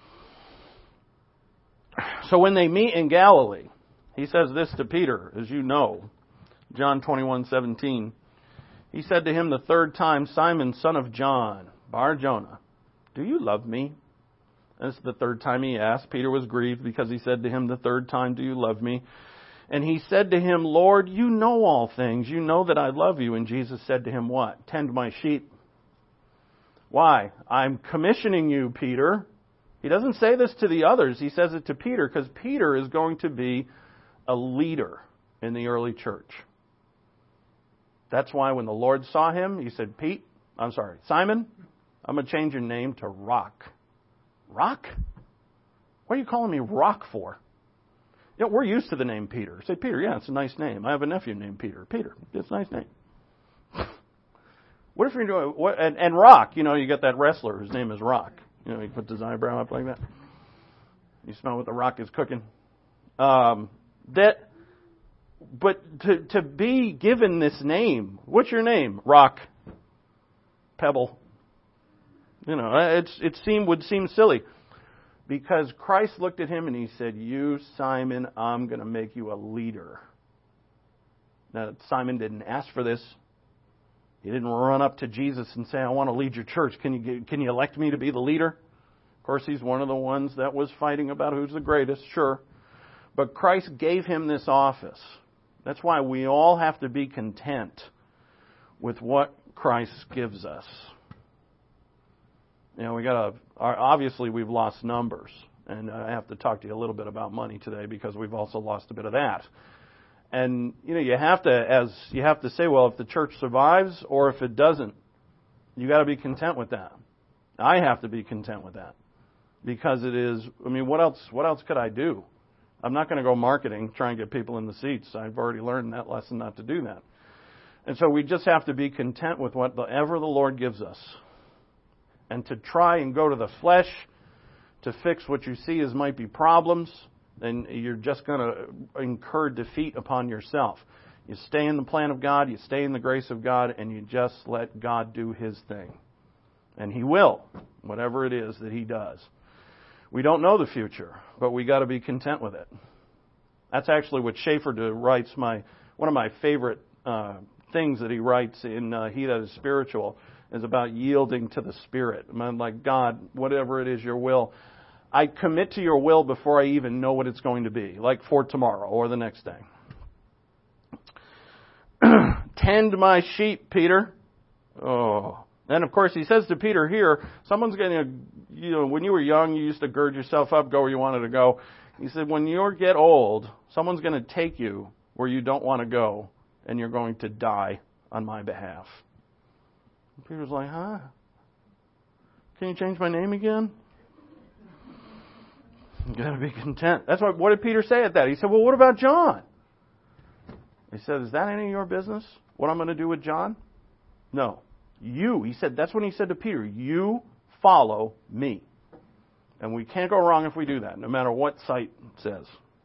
So when they meet in Galilee, he says this to Peter, as you know, John 21:17. He said to him the third time, Simon, son of John, Bar-Jonah, do you love me? This is the third time he asked. Peter was grieved because he said to him the third time, do you love me? And he said to him, Lord, you know all things. You know that I love you. And Jesus said to him, what? Tend my sheep. Why? I'm commissioning you, Peter. He doesn't say this to the others. He says it to Peter because Peter is going to be a leader in the early church. That's why when the Lord saw him, he said, Simon, I'm going to change your name to Rock. Rock? What are you calling me Rock for? You know, we're used to the name Peter. Say, Peter, yeah, it's a nice name. I have a nephew named Peter. Peter, it's a nice name. What if you're doing, and Rock, you know, you got that wrestler whose name is Rock. You know, he puts his eyebrow up like that. You smell what the Rock is cooking. But to be given this name, what's your name? Rock. Pebble. You know, would seem silly. Because Christ looked at him and he said, "You, Simon, I'm going to make you a leader." Now, Simon didn't ask for this. He didn't run up to Jesus and say, "I want to lead your church. Can you elect me to be the leader?" Of course, he's one of the ones that was fighting about who's the greatest, sure. But Christ gave him this office. That's why we all have to be content with what Christ gives us. You know, obviously we've lost numbers, and I have to talk to you a little bit about money today because we've also lost a bit of that. And you know, you have to say, well, if the church survives or if it doesn't, you got to be content with that. I have to be content with that because it is. I mean, what else could I do? I'm not going to go marketing, try and get people in the seats. I've already learned that lesson not to do that. And so we just have to be content with whatever the Lord gives us. And to try and go to the flesh to fix what you see as might be problems, then you're just going to incur defeat upon yourself. You stay in the plan of God, you stay in the grace of God, and you just let God do His thing. And He will, whatever it is that He does. We don't know the future, but we got to be content with it. That's actually what Schaeffer writes. One of my favorite things that he writes in He That Is Spiritual is about yielding to the Spirit. I'm like, God, whatever it is, your will. I commit to your will before I even know what it's going to be, like for tomorrow or the next day. Tend my sheep, Peter. Oh. And of course, he says to Peter here, someone's going to, you know, when you were young, you used to gird yourself up, go where you wanted to go. He said, when you get old, someone's going to take you where you don't want to go, and you're going to die on my behalf. And Peter's like, huh? Can you change my name again? You got to be content. That's what did Peter say at that? He said, well, what about John? He said, is that any of your business? What I'm going to do with John? No. He said, that's when he said to Peter, you follow me. And we can't go wrong if we do that, no matter what sight says.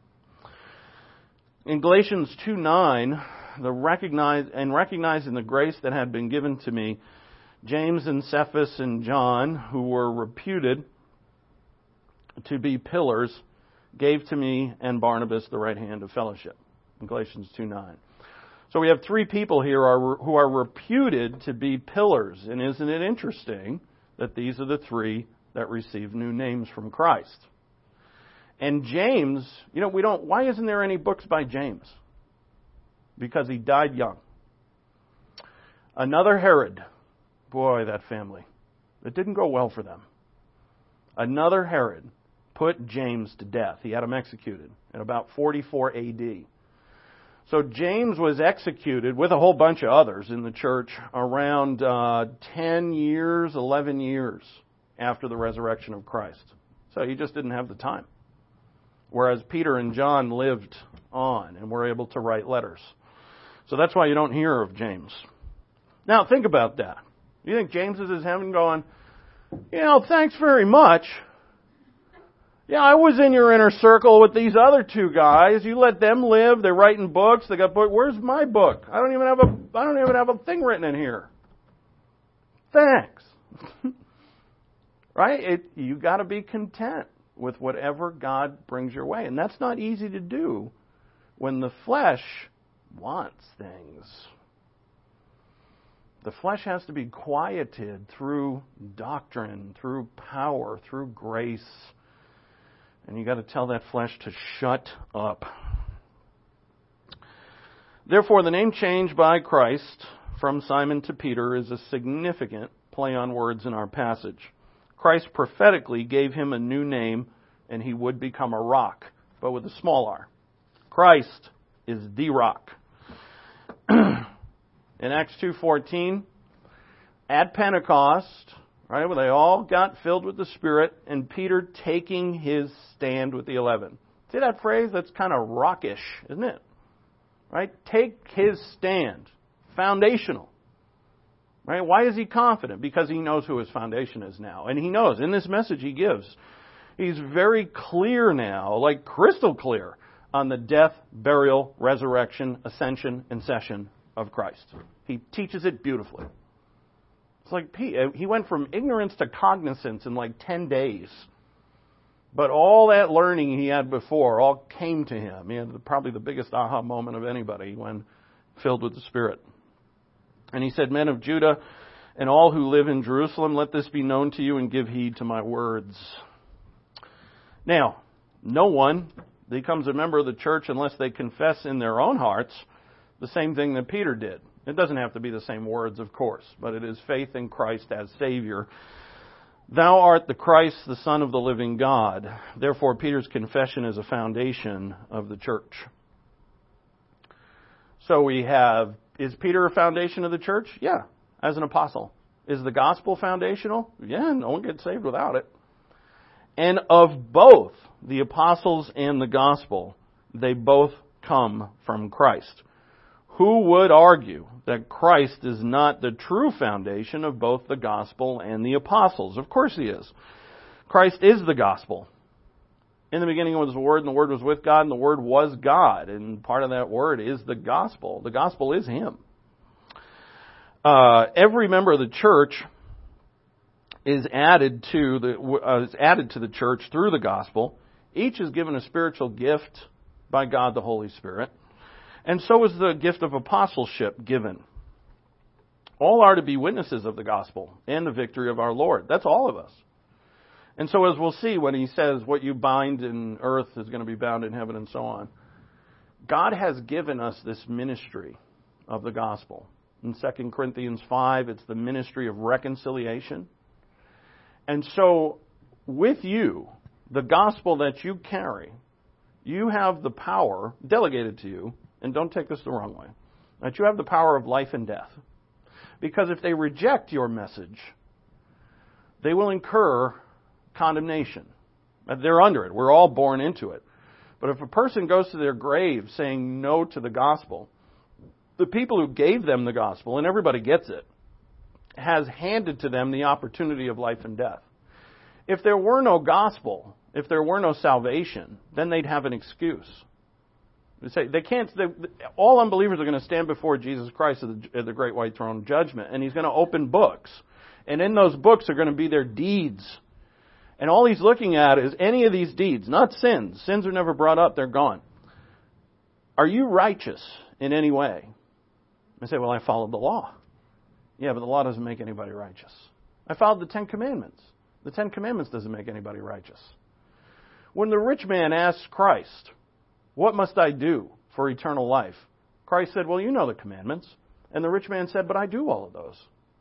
In Galatians 2:9, recognizing the grace that had been given to me, James and Cephas and John, who were reputed to be pillars, gave to me and Barnabas the right hand of fellowship. In Galatians 2:9. So we have three people here who are reputed to be pillars. And isn't it interesting that these are the three that receive new names from Christ? And James, you know, why isn't there any books by James? Because he died young. Another Herod. Boy, that family. It didn't go well for them. Another Herod put James to death. He had him executed in about 44 A.D. So James was executed with a whole bunch of others in the church around 11 years after the resurrection of Christ. So he just didn't have the time. Whereas Peter and John lived on and were able to write letters. So that's why you don't hear of James. Now think about that. You think James is in heaven going, you know, thanks very much. Yeah, I was in your inner circle with these other two guys. You let them live. They're writing books. They got books. Where's my book? I don't even have a thing written in here. Thanks. Right? You got to be content with whatever God brings your way, and that's not easy to do when the flesh wants things. The flesh has to be quieted through doctrine, through power, through grace. And you got to tell that flesh to shut up. Therefore, the name change by Christ from Simon to Peter is a significant play on words in our passage. Christ prophetically gave him a new name, and he would become a rock, but with a small r. Christ is the rock. In Acts 2:14, at Pentecost, right? Well, they all got filled with the Spirit, and Peter taking his stand with the 11. See that phrase? That's kind of rockish, isn't it? Right? Take his stand. Foundational. Right? Why is he confident? Because he knows who his foundation is now. And he knows, in this message he gives, he's very clear now, like crystal clear, on the death, burial, resurrection, ascension, and session of Christ. He teaches it beautifully. It's like he went from ignorance to cognizance in like 10 days. But all that learning he had before all came to him. He had probably the biggest aha moment of anybody when filled with the Spirit. And he said, "Men of Judah and all who live in Jerusalem, let this be known to you and give heed to my words." Now, no one becomes a member of the church unless they confess in their own hearts the same thing that Peter did. It doesn't have to be the same words, of course, but it is faith in Christ as Savior. "Thou art the Christ, the Son of the living God." Therefore, Peter's confession is a foundation of the church. So we have, is Peter a foundation of the church? Yeah, as an apostle. Is the gospel foundational? Yeah, no one gets saved without it. And of both the apostles and the gospel, they both come from Christ. Who would argue that Christ is not the true foundation of both the gospel and the apostles? Of course he is. Christ is the gospel. In the beginning was the Word, and the Word was with God, and the Word was God. And part of that Word is the gospel. The gospel is Him. Every member of the church is added to the church through the gospel. Each is given a spiritual gift by God the Holy Spirit. And so is the gift of apostleship given. All are to be witnesses of the gospel and the victory of our Lord. That's all of us. And so as we'll see when he says what you bind in earth is going to be bound in heaven and so on, God has given us this ministry of the gospel. In 2 Corinthians 5, it's the ministry of reconciliation. And so with you, the gospel that you carry, you have the power delegated to you, and don't take this the wrong way, that you have the power of life and death. Because if they reject your message, they will incur condemnation. They're under it. We're all born into it. But if a person goes to their grave saying no to the gospel, the people who gave them the gospel, and everybody gets it, has handed to them the opportunity of life and death. If there were no gospel, if there were no salvation, then they'd have an excuse. They can't. All unbelievers are going to stand before Jesus Christ at the great white throne judgment, and He's going to open books, and in those books are going to be their deeds, and all He's looking at is any of these deeds, not sins. Sins are never brought up; they're gone. Are you righteous in any way? I say, well, I followed the law. Yeah, but the law doesn't make anybody righteous. I followed the 10 Commandments. The 10 Commandments doesn't make anybody righteous. When the rich man asked Christ, "What must I do for eternal life?" Christ said, "Well, you know the commandments." And the rich man said, "But I do all of those."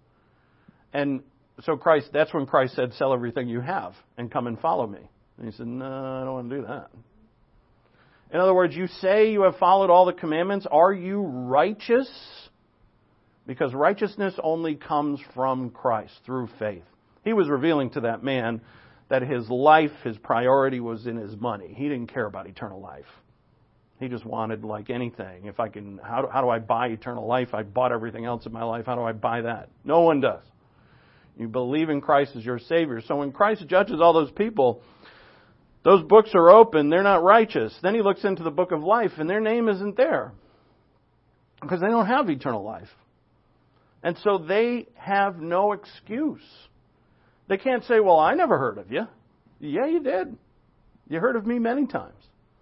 And so that's when Christ said, "Sell everything you have and come and follow me." And he said, "No, I don't want to do that." In other words, you say you have followed all the commandments. Are you righteous? Because righteousness only comes from Christ through faith. He was revealing to that man that his life, his priority was in his money. He didn't care about eternal life. He just wanted, like anything, if I can, how do I buy eternal life? I bought everything else in my life. How do I buy that? No one does. You believe in Christ as your Savior. So when Christ judges all those people, those books are open. They're not righteous. Then He looks into the book of life, and their name isn't there because they don't have eternal life. And so they have no excuse. They can't say, "Well, I never heard of you." Yeah, you did. You heard of me many times.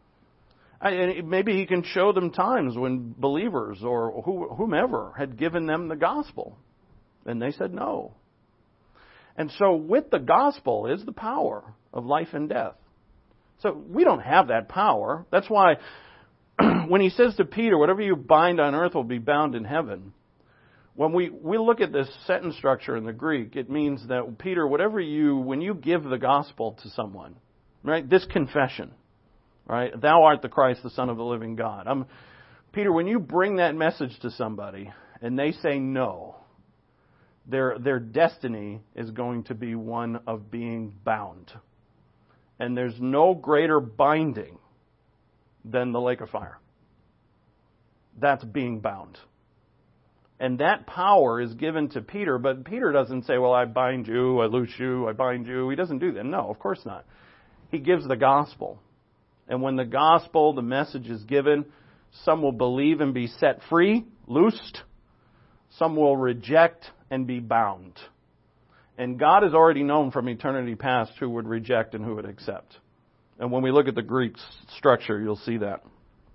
And maybe He can show them times when believers or whomever had given them the gospel, and they said no. And so with the gospel is the power of life and death. So we don't have that power. That's why when He says to Peter, "Whatever you bind on earth will be bound in heaven," when we look at this sentence structure in the Greek, it means that, Peter, when you give the gospel to someone, right, this confession, right, "Thou art the Christ, the Son of the living God." Peter, when you bring that message to somebody and they say no, Their destiny is going to be one of being bound. And there's no greater binding than the lake of fire. That's being bound. And that power is given to Peter, but Peter doesn't say, well, I bind you, I loose you, I bind you. He doesn't do that. No, of course not. He gives the gospel. And when the gospel, the message is given, some will believe and be set free, loosed. Some will reject and be bound. And God has already known from eternity past who would reject and who would accept. And when we look at the Greek structure, you'll see that.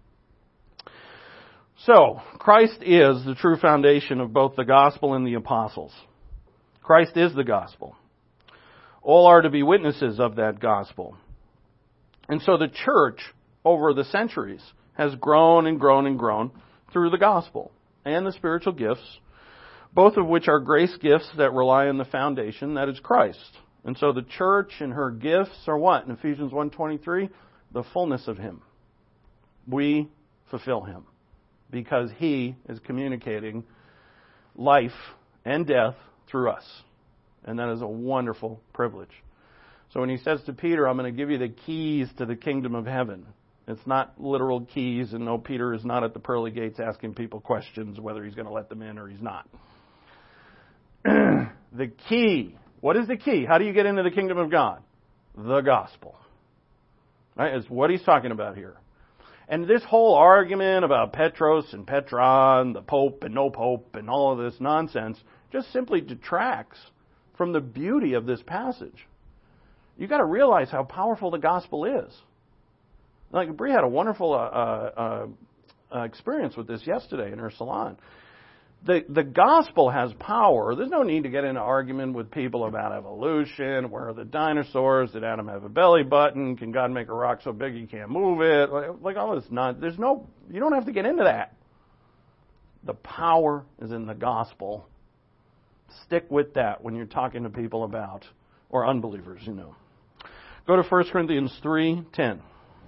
So, Christ is the true foundation of both the gospel and the apostles. Christ is the gospel. All are to be witnesses of that gospel. And so the church, over the centuries, has grown and grown and grown through the gospel and the spiritual gifts, both of which are grace gifts that rely on the foundation that is Christ. And so the church and her gifts are what? In Ephesians 1:23, the fullness of Him. We fulfill Him because He is communicating life and death through us. And that is a wonderful privilege. So when He says to Peter, I'm going to give you the keys to the kingdom of heaven, it's not literal keys, and no, Peter is not at the pearly gates asking people questions whether he's going to let them in or he's not. The key. What is the key? How do you get into the kingdom of God? The gospel. Right? Is what he's talking about here. And this whole argument about Petros and Petra and the Pope and no Pope and all of this nonsense just simply detracts from the beauty of this passage. You've got to realize how powerful the gospel is. Like, Bree had a wonderful experience with this yesterday in her salon. The gospel has power. There's no need to get into argument with people about evolution. Where are the dinosaurs? Did Adam have a belly button? Can God make a rock so big he can't move it? Like all this nonsense. You don't have to get into that. The power is in the gospel. Stick with that when you're talking to people about, or unbelievers, you know. Go to 1 Corinthians 3:10.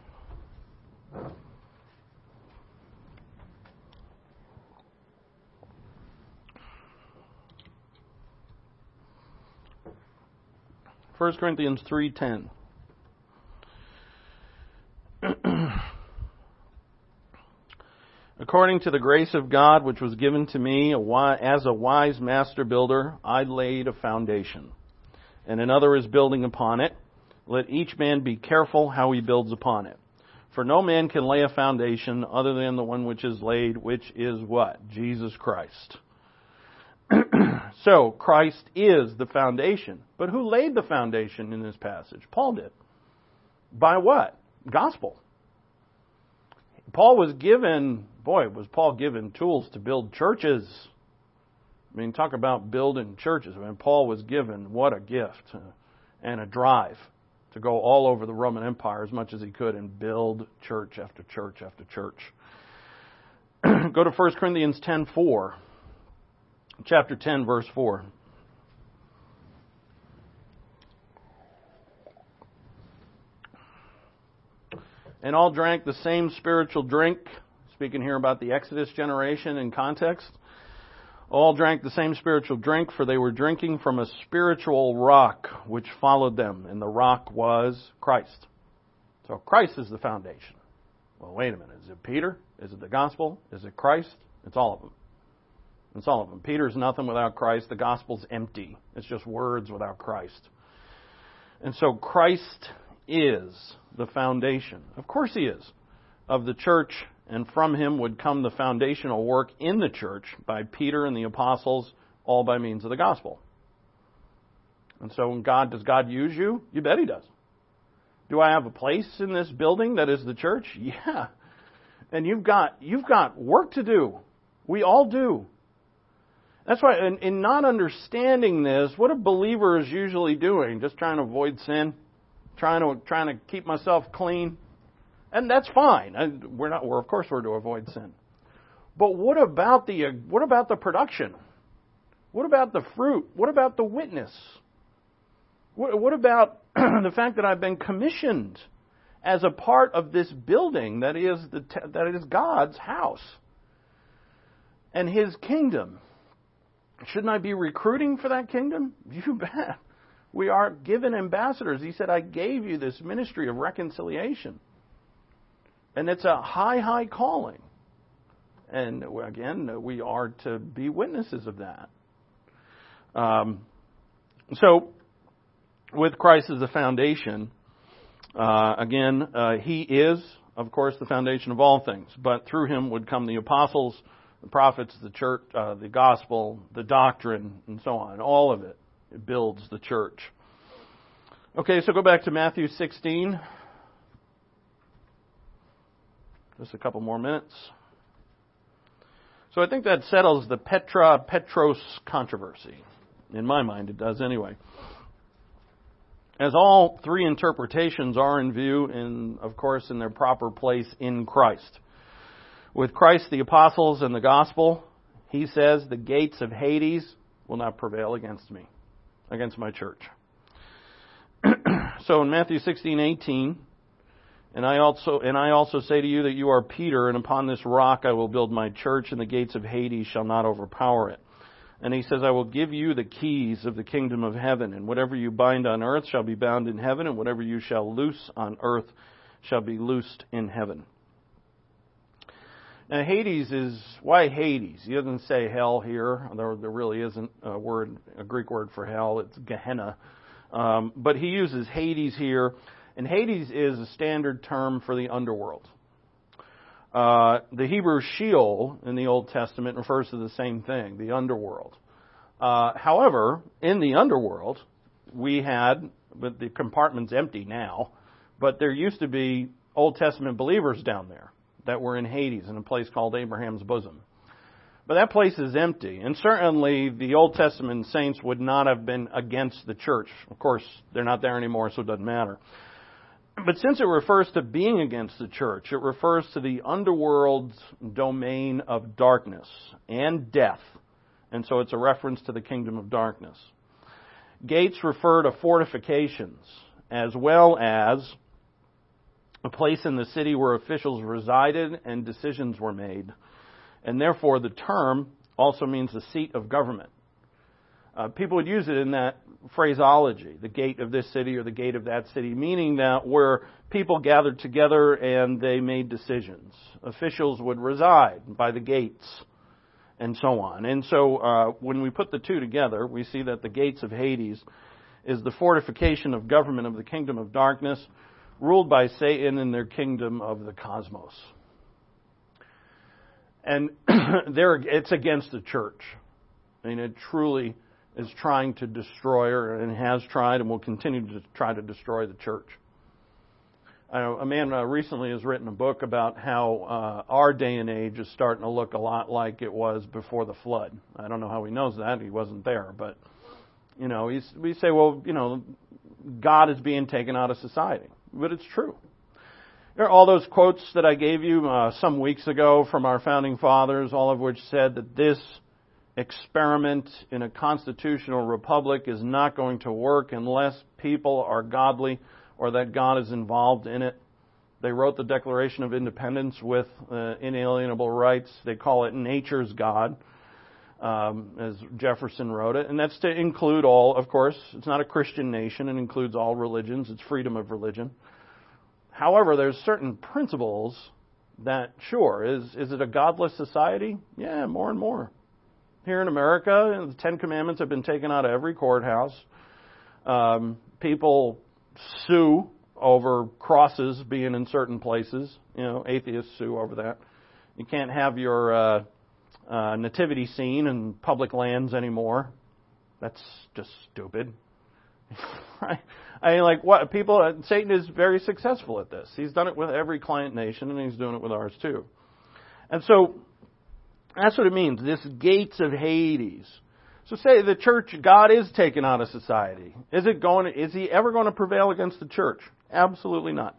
First Corinthians 3:10. According to the grace of God which was given to me as a wise master builder, I laid a foundation, and another is building upon it. Let each man be careful how he builds upon it. For no man can lay a foundation other than the one which is laid, which is what? Jesus Christ. So, Christ is the foundation. But who laid the foundation in this passage? Paul did. By what? Gospel. Paul was given tools to build churches. I mean, talk about building churches. I mean, Paul was given, what a gift and a drive to go all over the Roman Empire as much as he could and build church after church after church. Go to 1 Corinthians 10:4. Chapter 10, verse 4. And all drank the same spiritual drink. Speaking here about the Exodus generation in context. All drank the same spiritual drink, for they were drinking from a spiritual rock which followed them. And the rock was Christ. So Christ is the foundation. Well, wait a minute. Is it Peter? Is it the gospel? Is it Christ? It's all of them. It's all of them. Peter's nothing without Christ. The gospel's empty. It's just words without Christ. And so Christ is the foundation. Of course He is. Of the church, and from Him would come the foundational work in the church by Peter and the apostles, all by means of the gospel. And so does God use you? You bet He does. Do I have a place in this building that is the church? Yeah. And you've got work to do. We all do. That's why, in not understanding this, what are believers usually doing? Just trying to avoid sin, trying to keep myself clean, and that's fine. We're of course we're to avoid sin. But what about the production? What about the fruit? What about the witness? What about the fact that I've been commissioned as a part of this building that is God's house and His kingdom? Shouldn't I be recruiting for that kingdom? You bet. We are given ambassadors. He said, I gave you this ministry of reconciliation. And it's a high, high calling. And again, we are to be witnesses of that. So, with Christ as the foundation, He is, of course, the foundation of all things. But through Him would come the apostles, the prophets, the church, the gospel, the doctrine, and so on. All of it. It builds the church. Okay, so go back to Matthew 16. Just a couple more minutes. So I think that settles the Petros controversy. In my mind, it does anyway. As all three interpretations are in view, and of course in their proper place in Christ. With Christ, the apostles, and the gospel, He says, the gates of Hades will not prevail against me, against my church. So in Matthew 16:18, and I also say to you that you are Peter, and upon this rock I will build my church, and the gates of Hades shall not overpower it. And He says, I will give you the keys of the kingdom of heaven, and whatever you bind on earth shall be bound in heaven, and whatever you shall loose on earth shall be loosed in heaven. Now Hades is, why Hades? He doesn't say hell here. There really isn't a Greek word for hell. It's Gehenna. But he uses Hades here. And Hades is a standard term for the underworld. The Hebrew Sheol in the Old Testament refers to the same thing, the underworld. However, in the underworld, but the compartment's empty now, but there used to be Old Testament believers down there that were in Hades, in a place called Abraham's bosom. But that place is empty, and certainly the Old Testament saints would not have been against the church. Of course, they're not there anymore, so it doesn't matter. But since it refers to being against the church, it refers to the underworld's domain of darkness and death. And so it's a reference to the kingdom of darkness. Gates refer to fortifications, as well as a place in the city where officials resided and decisions were made. And therefore the term also means the seat of government. People would use it in that phraseology, the gate of this city or the gate of that city, meaning that where people gathered together and they made decisions. Officials would reside by the gates and so on. And so when we put the two together, we see that the gates of Hades is the fortification of government of the kingdom of darkness, ruled by Satan in their kingdom of the cosmos. And it's against the church. I mean, it truly is trying to destroy her, and has tried and will continue to try to destroy the church. I know a man recently has written a book about how our day and age is starting to look a lot like it was before the flood. I don't know how he knows that. He wasn't there. But, we say, well, God is being taken out of society. But it's true. There are all those quotes that I gave you some weeks ago from our founding fathers, all of which said that this experiment in a constitutional republic is not going to work unless people are godly or that God is involved in it. They wrote the Declaration of Independence with inalienable rights. They call it nature's God, as Jefferson wrote it. And that's to include all, of course, it's not a Christian nation. It includes all religions. It's freedom of religion. However, there's certain principles that, sure, is it a godless society? Yeah, more and more. Here in America, the Ten Commandments have been taken out of every courthouse. People sue over crosses being in certain places. Atheists sue over that. You can't have your nativity scene in public lands anymore. That's just stupid. Right? I mean, like, what people? Satan is very successful at this. He's done it with every client nation, and he's doing it with ours too. And so that's what it means. This gates of Hades. So say the church, God is taken out of society. Is He ever going to prevail against the church? Absolutely not.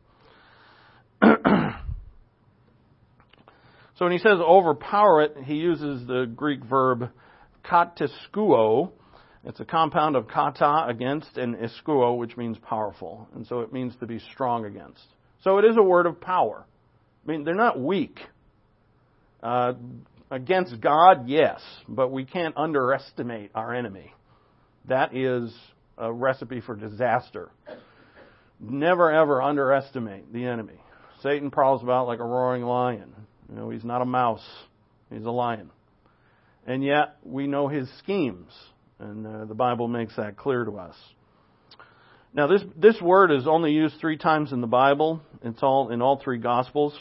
So when he says overpower it, he uses the Greek verb katiskuo. It's a compound of kata, against, and iskuo, which means powerful. And so it means to be strong against. So it is a word of power. I mean, they're not weak. against God, yes, but we can't underestimate our enemy. That is a recipe for disaster. Never ever underestimate the enemy. Satan prowls about like a roaring lion. He's not a mouse. He's a lion. And yet, we know his schemes. And the Bible makes that clear to us. Now, this word is only used 3 times in the Bible. It's all in all 3 Gospels.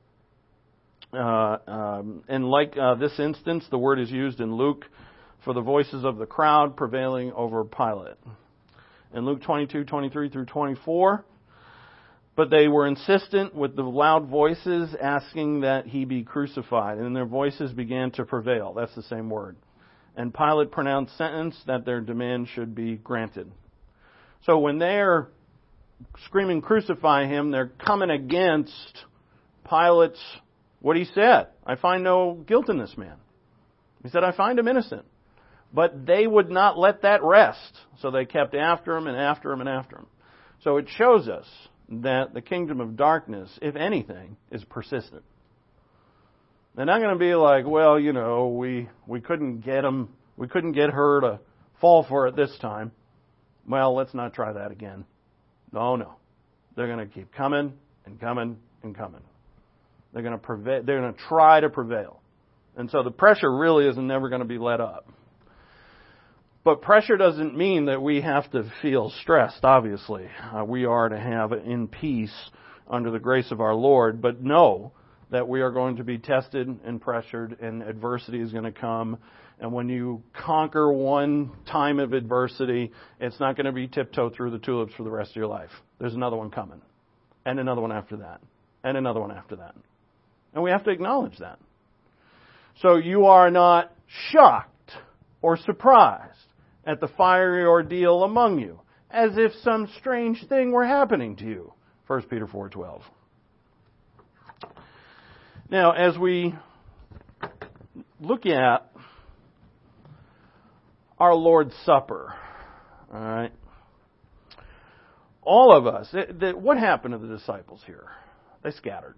And like this instance, the word is used in Luke for the voices of the crowd prevailing over Pilate. In Luke 22:23 through 24, but they were insistent with the loud voices asking that he be crucified, and their voices began to prevail. That's the same word. And Pilate pronounced sentence that their demand should be granted. So when they're screaming, crucify him, they're coming against Pilate's, what he said. I find no guilt in this man. He said, I find him innocent. But they would not let that rest. So they kept after him and after him and after him. So it shows us that the kingdom of darkness, if anything, is persistent. They're not going to be like, well, we couldn't get him, we couldn't get her to fall for it this time. Well, let's not try that again. No. They're going to keep coming and coming and coming. They're going to try to prevail. And so the pressure really is never going to be let up. But pressure doesn't mean that we have to feel stressed, obviously. We are to have it in peace under the grace of our Lord, but know that we are going to be tested and pressured, and adversity is going to come. And when you conquer one time of adversity, it's not going to be tiptoe through the tulips for the rest of your life. There's another one coming, and another one after that, and another one after that. And we have to acknowledge that. So you are not shocked or surprised at the fiery ordeal among you, as if some strange thing were happening to you. 1 Peter 4:12. Now, as we look at our Lord's Supper, all right, all of us, what happened to the disciples here? They scattered.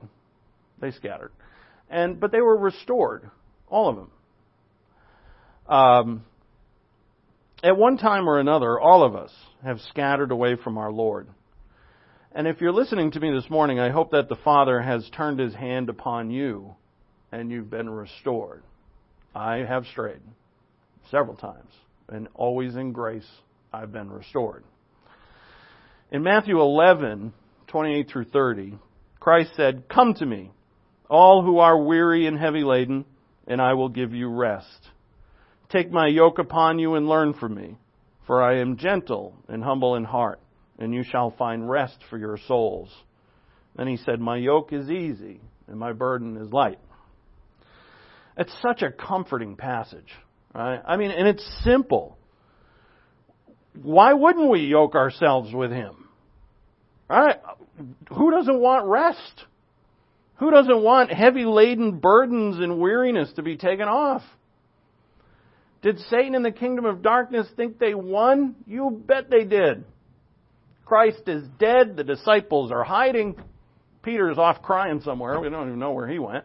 But they were restored, all of them. At one time or another, all of us have scattered away from our Lord. And if you're listening to me this morning, I hope that the Father has turned His hand upon you and you've been restored. I have strayed several times, and always in grace I've been restored. In Matthew 11:28 through 30, Christ said, "Come to me, all who are weary and heavy laden, and I will give you rest. Take my yoke upon you and learn from me, for I am gentle and humble in heart, and you shall find rest for your souls." Then he said, "My yoke is easy and my burden is light." It's such a comforting passage, right? And it's simple. Why wouldn't we yoke ourselves with Him? Right? Who doesn't want rest? Who doesn't want heavy laden burdens and weariness to be taken off? Did Satan and the kingdom of darkness think they won? You bet they did. Christ is dead. The disciples are hiding. Peter's off crying somewhere. We don't even know where he went.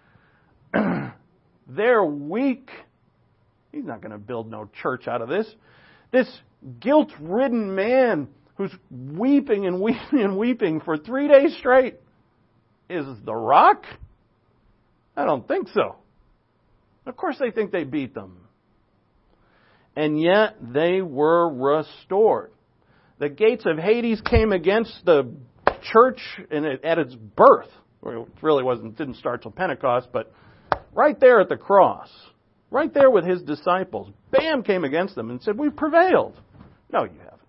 They're weak. He's not going to build no church out of this. This guilt-ridden man who's weeping and weeping and weeping for 3 days straight is the rock? I don't think so. Of course they think they beat them. And yet they were restored. The gates of Hades came against the church at its birth. Well, it really didn't start till Pentecost, but right there at the cross, right there with His disciples, bam, came against them and said, "We've prevailed." No, you haven't.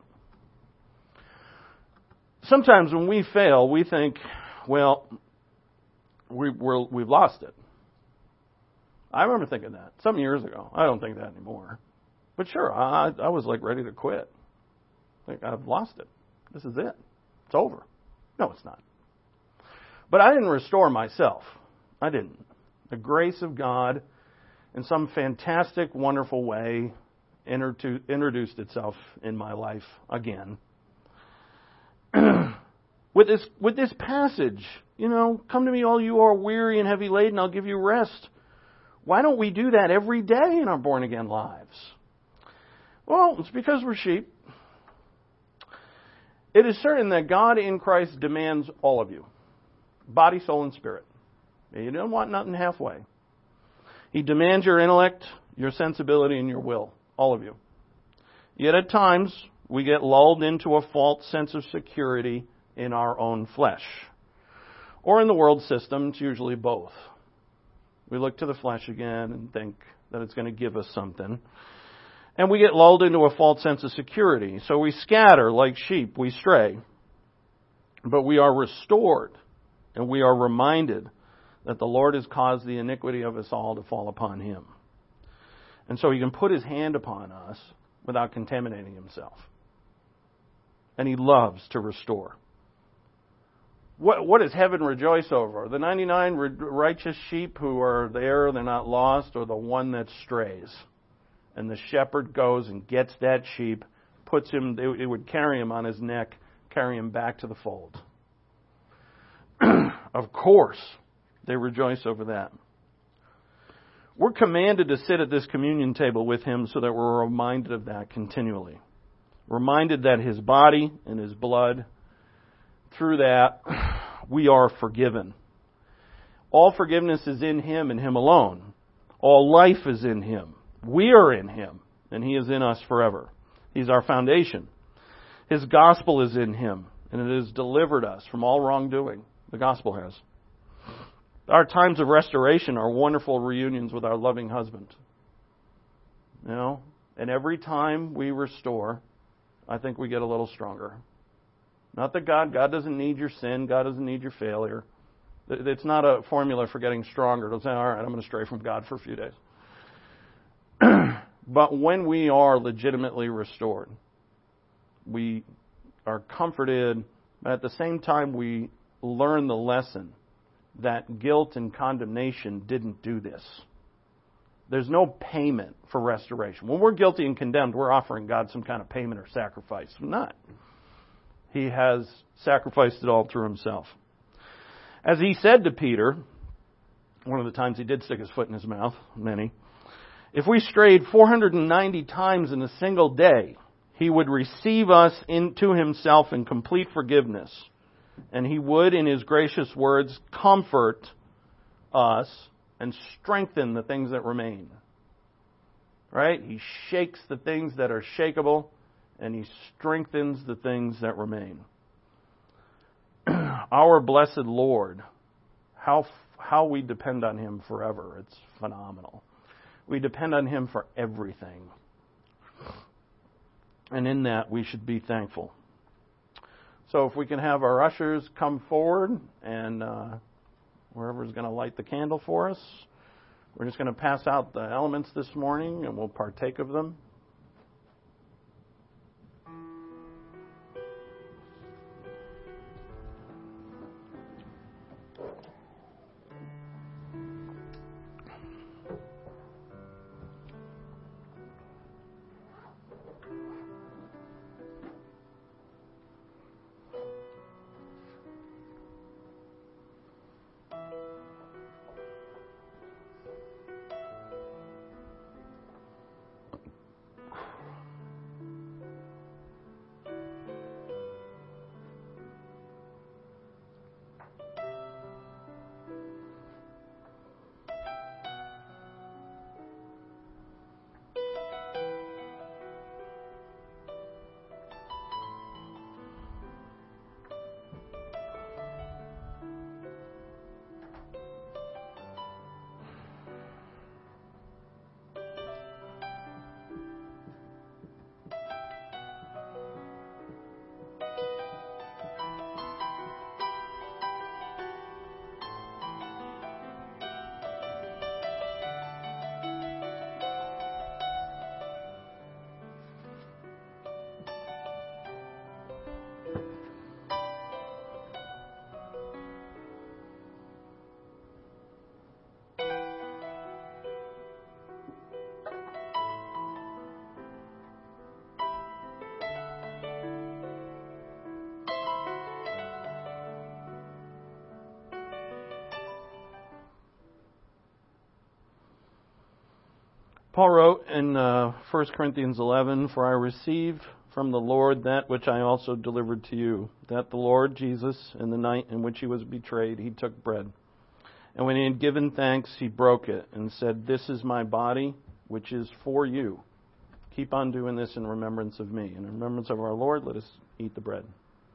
Sometimes when we fail, we think, well, we've lost it. I remember thinking that some years ago. I don't think that anymore. But sure, I was like ready to quit. Like, I've lost it. This is it. It's over. No, it's not. But I didn't restore myself. I didn't. The grace of God, in some fantastic, wonderful way, introduced itself in my life again. With this passage, come to me all you who are weary and heavy laden, I'll give you rest. Why don't we do that every day in our born-again lives? Well, it's because we're sheep. It is certain that God in Christ demands all of you, body, soul, and spirit. You don't want nothing halfway. He demands your intellect, your sensibility, and your will, all of you. Yet at times, we get lulled into a false sense of security in our own flesh. Or in the world system, it's usually both. We look to the flesh again and think that it's going to give us something. And we get lulled into a false sense of security. So we scatter like sheep, we stray. But we are restored, and we are reminded that the Lord has caused the iniquity of us all to fall upon Him. And so He can put His hand upon us without contaminating Himself. And He loves to restore. What does heaven rejoice over? The 99 righteous sheep who are there, they're not lost, or the one that strays? And the shepherd goes and gets that sheep, puts him, it would carry him on his neck, carry him back to the fold. Of course, they rejoice over that. We're commanded to sit at this communion table with Him so that we're reminded of that continually. Reminded that His body and His blood, through that, we are forgiven. All forgiveness is in Him and Him alone. All life is in Him. We are in Him, and He is in us forever. He's our foundation. His gospel is in Him, and it has delivered us from all wrongdoing. The gospel has. Our times of restoration are wonderful reunions with our loving husband. You know, and every time we restore, I think we get a little stronger. Not that God doesn't need your sin, God doesn't need your failure. It's not a formula for getting stronger. It'll say, all right, I'm going to stray from God for a few days. But when we are legitimately restored, we are comforted, but at the same time we learn the lesson that guilt and condemnation didn't do this. There's no payment for restoration. When we're guilty and condemned, we're offering God some kind of payment or sacrifice. We're not. He has sacrificed it all through Himself. As He said to Peter, one of the times He did stick His foot in his mouth, many, if we strayed 490 times in a single day, He would receive us into Himself in complete forgiveness. And He would, in His gracious words, comfort us and strengthen the things that remain. Right? He shakes the things that are shakeable, and He strengthens the things that remain. Our blessed Lord, how we depend on Him forever. It's phenomenal. We depend on Him for everything. And in that, we should be thankful. So if we can have our ushers come forward, and whoever's going to light the candle for us, we're just going to pass out the elements this morning, and we'll partake of them. Paul wrote in 1 Corinthians 11, "For I received from the Lord that which I also delivered to you, that the Lord Jesus, in the night in which he was betrayed, he took bread. And when he had given thanks, he broke it and said, 'This is my body, which is for you. Keep on doing this in remembrance of me.' In remembrance of our Lord, let us eat the bread."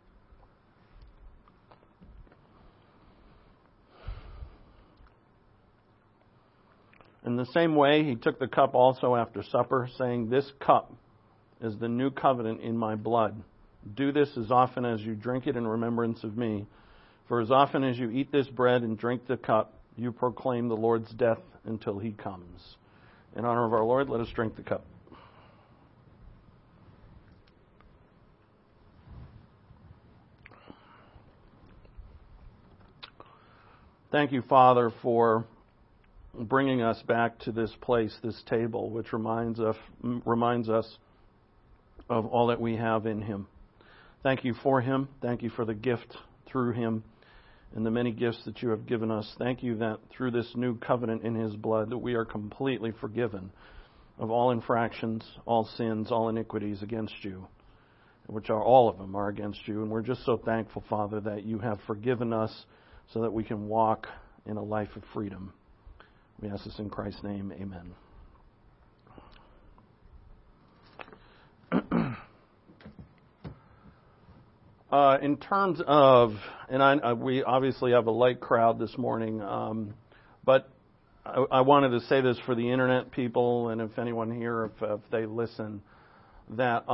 In the same way, he took the cup also after supper, saying, "This cup is the new covenant in my blood. Do this as often as you drink it in remembrance of me. For as often as you eat this bread and drink the cup, you proclaim the Lord's death until he comes." In honor of our Lord, let us drink the cup. Thank you, Father, for bringing us back to this place, this table, which reminds us of all that we have in him. Thank you for him. Thank you for the gift through him and the many gifts that you have given us. Thank you that through this new covenant in his blood that we are completely forgiven of all infractions, all sins, all iniquities against you, which are all of them are against you. And we're just so thankful, Father, that you have forgiven us so that we can walk in a life of freedom. We ask this in Christ's name. Amen. In terms of, and we obviously have a light crowd this morning, but I wanted to say this for the internet people, and if anyone here, if they listen, that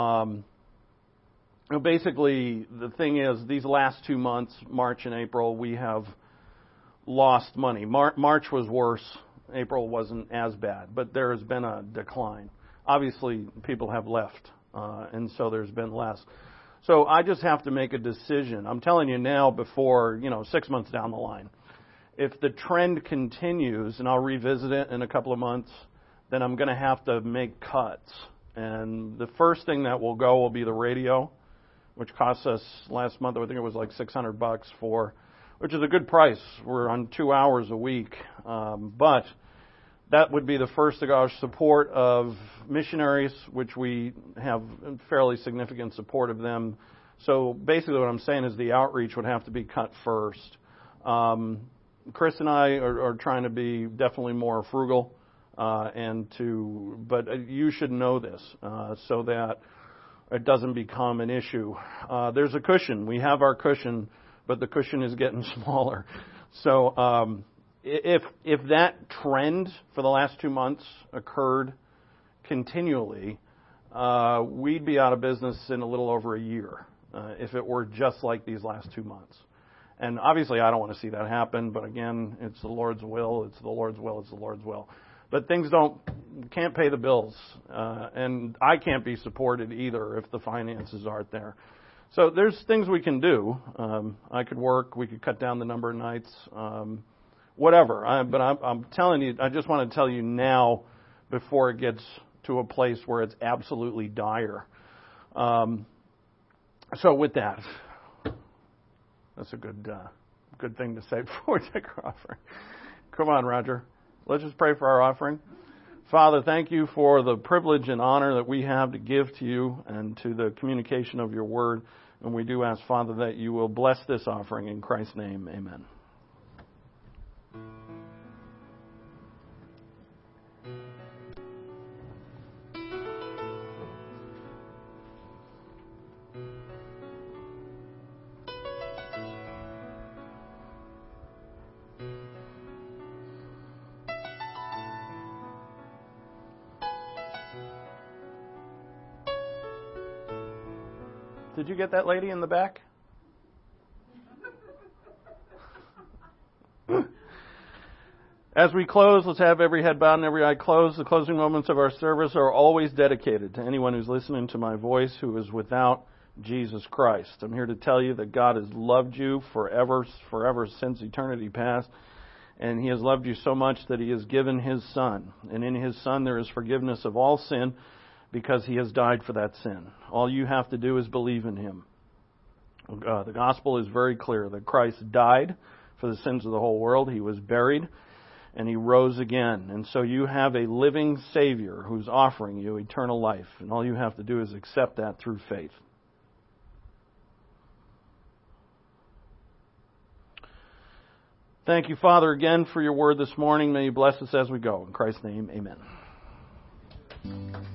basically the thing is, these last 2 months, March and April, we have lost money. March was worse. April wasn't as bad, but there has been a decline. Obviously, people have left, and so there's been less. So I just have to make a decision. I'm telling you now before, 6 months down the line. If the trend continues, and I'll revisit it in a couple of months, then I'm going to have to make cuts. And the first thing that will go will be the radio, which cost us last month, I think it was like $600 which is a good price. We're on 2 hours a week. But that would be the first to go. Support of missionaries, which we have fairly significant support of them. So basically what I'm saying is the outreach would have to be cut first. Chris and I are trying to be definitely more frugal, but you should know this so that it doesn't become an issue. There's a cushion. We have our cushion, but the cushion is getting smaller. So if that trend for the last 2 months occurred continually, we'd be out of business in a little over a year if it were just like these last 2 months. And obviously I don't want to see that happen, but again, it's the Lord's will, it's the Lord's will, it's the Lord's will. But things can't pay the bills, and I can't be supported either if the finances aren't there. So there's things we can do. I could work. We could cut down the number of nights, whatever. But I'm telling you, I just want to tell you now before it gets to a place where it's absolutely dire. So with that, that's a good thing to say before we take our offering. Come on, Roger. Let's just pray for our offering. Father, thank you for the privilege and honor that we have to give to you and to the communication of your word. And we do ask, Father, that you will bless this offering in Christ's name. Amen. Did you get that lady in the back? As we close, let's have every head bowed and every eye closed. The closing moments of our service are always dedicated to anyone who's listening to my voice who is without Jesus Christ. I'm here to tell you that God has loved you forever since eternity past. And He has loved you so much that He has given His Son. And in His Son there is forgiveness of all sin, because He has died for that sin. All you have to do is believe in Him. The gospel is very clear that Christ died for the sins of the whole world. He was buried, and He rose again. And so you have a living Savior who's offering you eternal life. And all you have to do is accept that through faith. Thank you, Father, again for your word this morning. May you bless us as we go. In Christ's name, amen.